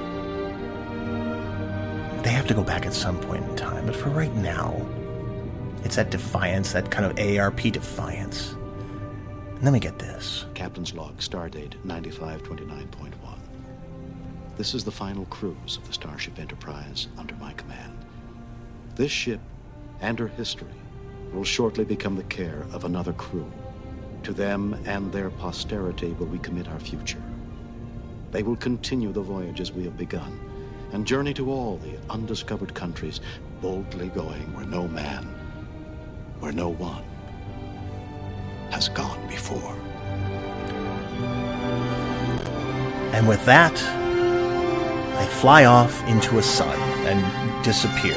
A: They have to go back at some point in time, but for right now, it's that defiance, that kind of AARP defiance. And then we get this.
D: Captain's log, stardate 9529.1. This is the final cruise of the Starship Enterprise under my command. This ship and her history will shortly become the care of another crew. To them and their posterity will we commit our future. They will continue the voyages we have begun and journey to all the undiscovered countries, boldly going where no man, where no one has gone before.
A: And with that, they fly off into a sun and disappear.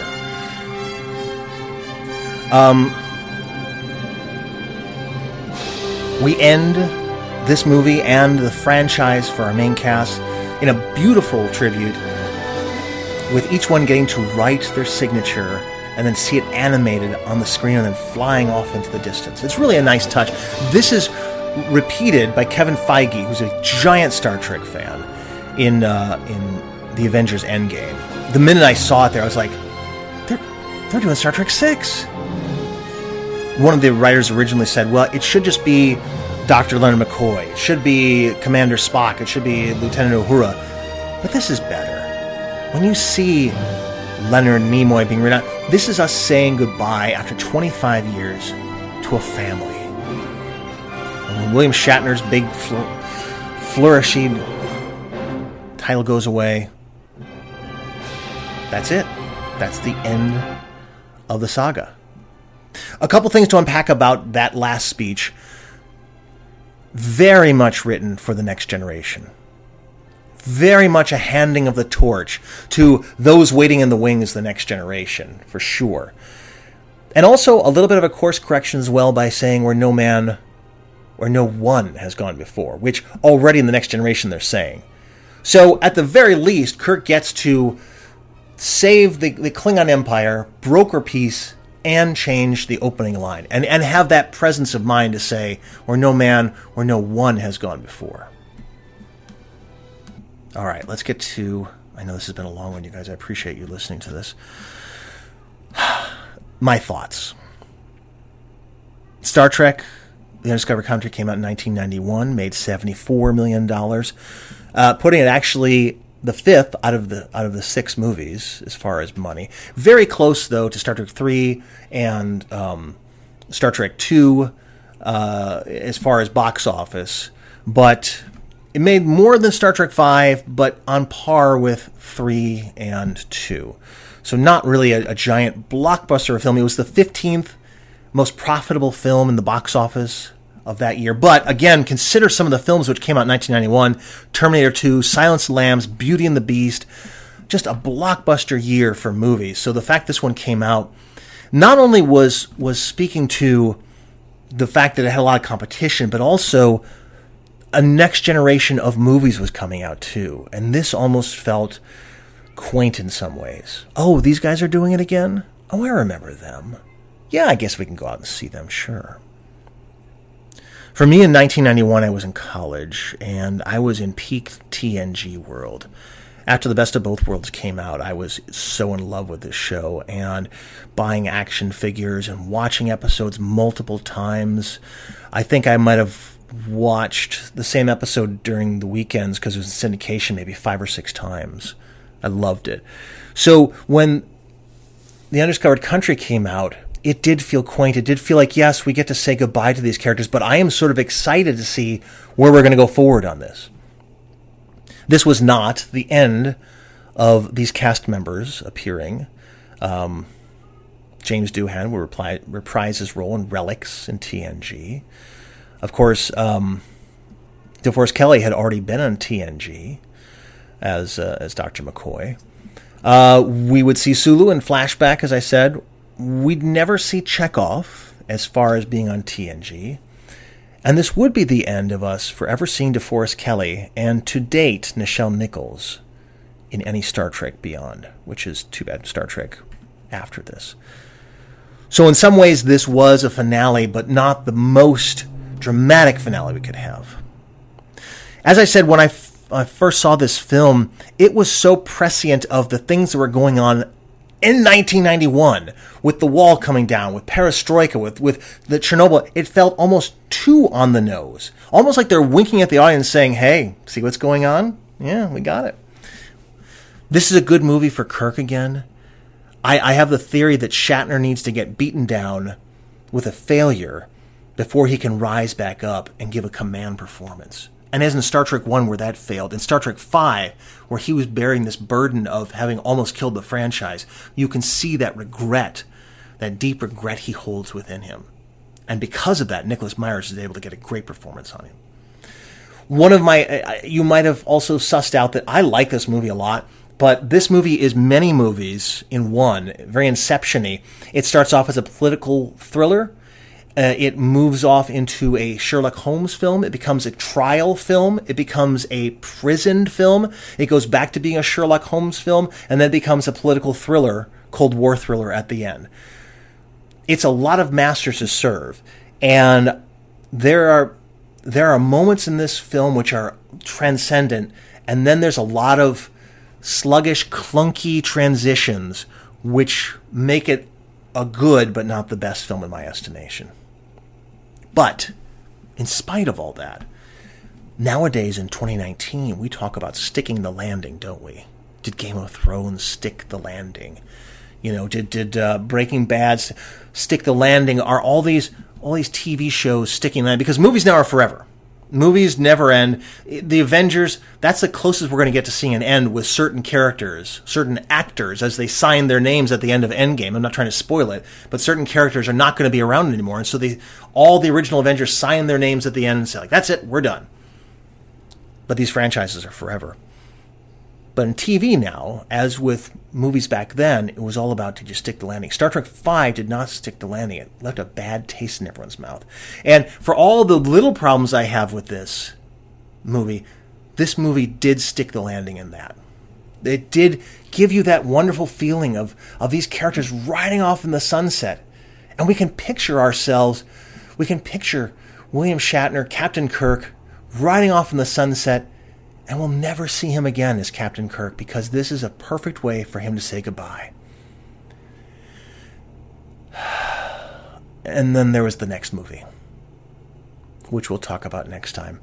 A: We end this movie and the franchise for our main cast in a beautiful tribute, with each one getting to write their signature and then see it animated on the screen and then flying off into the distance. It's really a nice touch. This is repeated by Kevin Feige, who's a giant Star Trek fan, in the Avengers Endgame. The minute I saw it there, I was like, they're doing Star Trek 6. One of the writers originally said, well, it should just be Dr. Leonard McCoy. It should be Commander Spock. It should be Lieutenant Uhura. But this is better. When you see Leonard Nimoy being written out, this is us saying goodbye after 25 years to a family. And when William Shatner's big flourishing title goes away, that's it. That's the end of the saga. A couple things to unpack about that last speech. Very much written for the next generation. Very much a handing of the torch to those waiting in the wings, the next generation, for sure. And also a little bit of a course correction as well by saying where no one has gone before, which already in the next generation they're saying. So at the very least, Kirk gets to save the Klingon Empire, broker peace, and change the opening line, and have that presence of mind to say, where no one has gone before. All right, let's get to, I know this has been a long one, you guys. I appreciate you listening to this. My thoughts. Star Trek, The Undiscovered Country came out in 1991, made $74 million, putting it actually the fifth out of the six movies as far as money. Very close, though, to Star Trek 3 and Star Trek 2 as far as box office. But it made more than Star Trek 5, but on par with 3 and 2. So not really a giant blockbuster film. It was the 15th most profitable film in the box office of that year. But again, consider some of the films which came out in 1991. Terminator 2, Silence of the Lambs, Beauty and the Beast. Just a blockbuster year for movies. So the fact this one came out not only was speaking to the fact that it had a lot of competition, but also a next generation of movies was coming out too. And this almost felt quaint in some ways. Oh, these guys are doing it again? Oh, I remember them. Yeah, I guess we can go out and see them, sure. For me in 1991, I was in college, and I was in peak TNG world. After The Best of Both Worlds came out, I was so in love with this show, and buying action figures and watching episodes multiple times. I think I might have watched the same episode during the weekends because it was in syndication maybe 5 or 6 times. I loved it. So when The Undiscovered Country came out, it did feel quaint. It did feel like, yes, we get to say goodbye to these characters, but I am sort of excited to see where we're going to go forward on this. This was not the end of these cast members appearing. James Doohan will reprise his role in Relics in TNG. Of course, DeForest Kelley had already been on TNG as Dr. McCoy. We would see Sulu in flashback, as I said. We'd never see Chekhov as far as being on TNG. And this would be the end of us forever seeing DeForest Kelley and, to date, Nichelle Nichols in any Star Trek beyond, which is too bad Star Trek after this. So in some ways, this was a finale, but not the most dramatic finale we could have. As I said, when I first saw this film, it was so prescient of the things that were going on in 1991, with the wall coming down, with perestroika, with the Chernobyl. It felt almost too on the nose. Almost like they're winking at the audience saying, hey, see what's going on? Yeah, we got it. This is a good movie for Kirk again. I have the theory that Shatner needs to get beaten down with a failure before he can rise back up and give a command performance. And as in Star Trek 1 where that failed, in Star Trek 5 where he was bearing this burden of having almost killed the franchise, you can see that regret, that deep regret he holds within him. And because of that, Nicholas Myers is able to get a great performance on him. One of my, you might have also sussed out that I like this movie a lot, but this movie is many movies in one, very Inception-y. It starts off as a political thriller. It moves off into a Sherlock Holmes film. It becomes a trial film. It becomes a prison film. It goes back to being a Sherlock Holmes film, and then becomes a political thriller, Cold War thriller at the end. It's a lot of masters to serve, and there are moments in this film which are transcendent, and then there's a lot of sluggish, clunky transitions which make it a good but not the best film in my estimation. But in spite of all that, nowadays in 2019, we talk about sticking the landing, don't we? Did Game of Thrones stick the landing? You know, did Breaking Bad stick the landing? Are all these TV shows sticking the landing? Because movies now are forever. Movies never end. The Avengers, that's the closest we're going to get to seeing an end with certain characters, certain actors, as they sign their names at the end of Endgame. I'm not trying to spoil it, but certain characters are not going to be around anymore. And so all the original Avengers sign their names at the end and say, like, that's it, we're done. But these franchises are forever. But in TV now, as with movies back then, it was all about, did you stick the landing? Star Trek V did not stick the landing. It left a bad taste in everyone's mouth. And for all the little problems I have with this movie did stick the landing in that. It did give you that wonderful feeling of these characters riding off in the sunset. And we can picture William Shatner, Captain Kirk, riding off in the sunset, and we'll never see him again as Captain Kirk, because this is a perfect way for him to say goodbye. And then there was the next movie, which we'll talk about next time.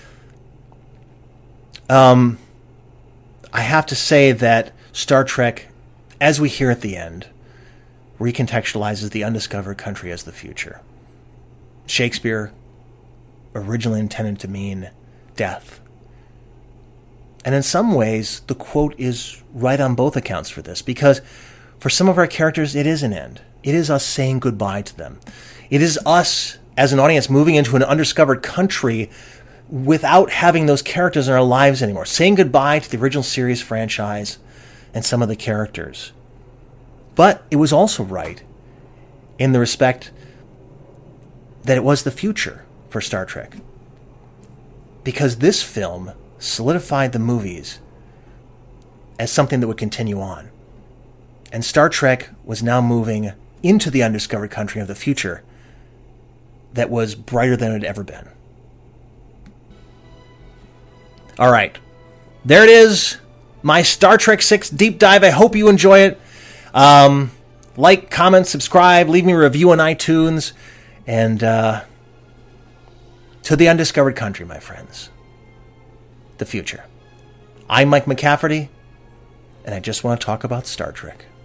A: I have to say that Star Trek, as we hear at the end, recontextualizes the undiscovered country as the future. Shakespeare originally intended to mean death. And in some ways, the quote is right on both accounts for this, because for some of our characters, it is an end. It is us saying goodbye to them. It is us, as an audience, moving into an undiscovered country without having those characters in our lives anymore, saying goodbye to the original series franchise and some of the characters. But it was also right in the respect that it was the future for Star Trek. Because this film solidified the movies as something that would continue on. And Star Trek was now moving into the undiscovered country of the future that was brighter than it had ever been. All right. There it is. My Star Trek 6 deep dive. I hope you enjoy it. Like, comment, subscribe, leave me a review on iTunes. And to the undiscovered country, my friends. The future. I'm Mike McCafferty, and I just want to talk about Star Trek.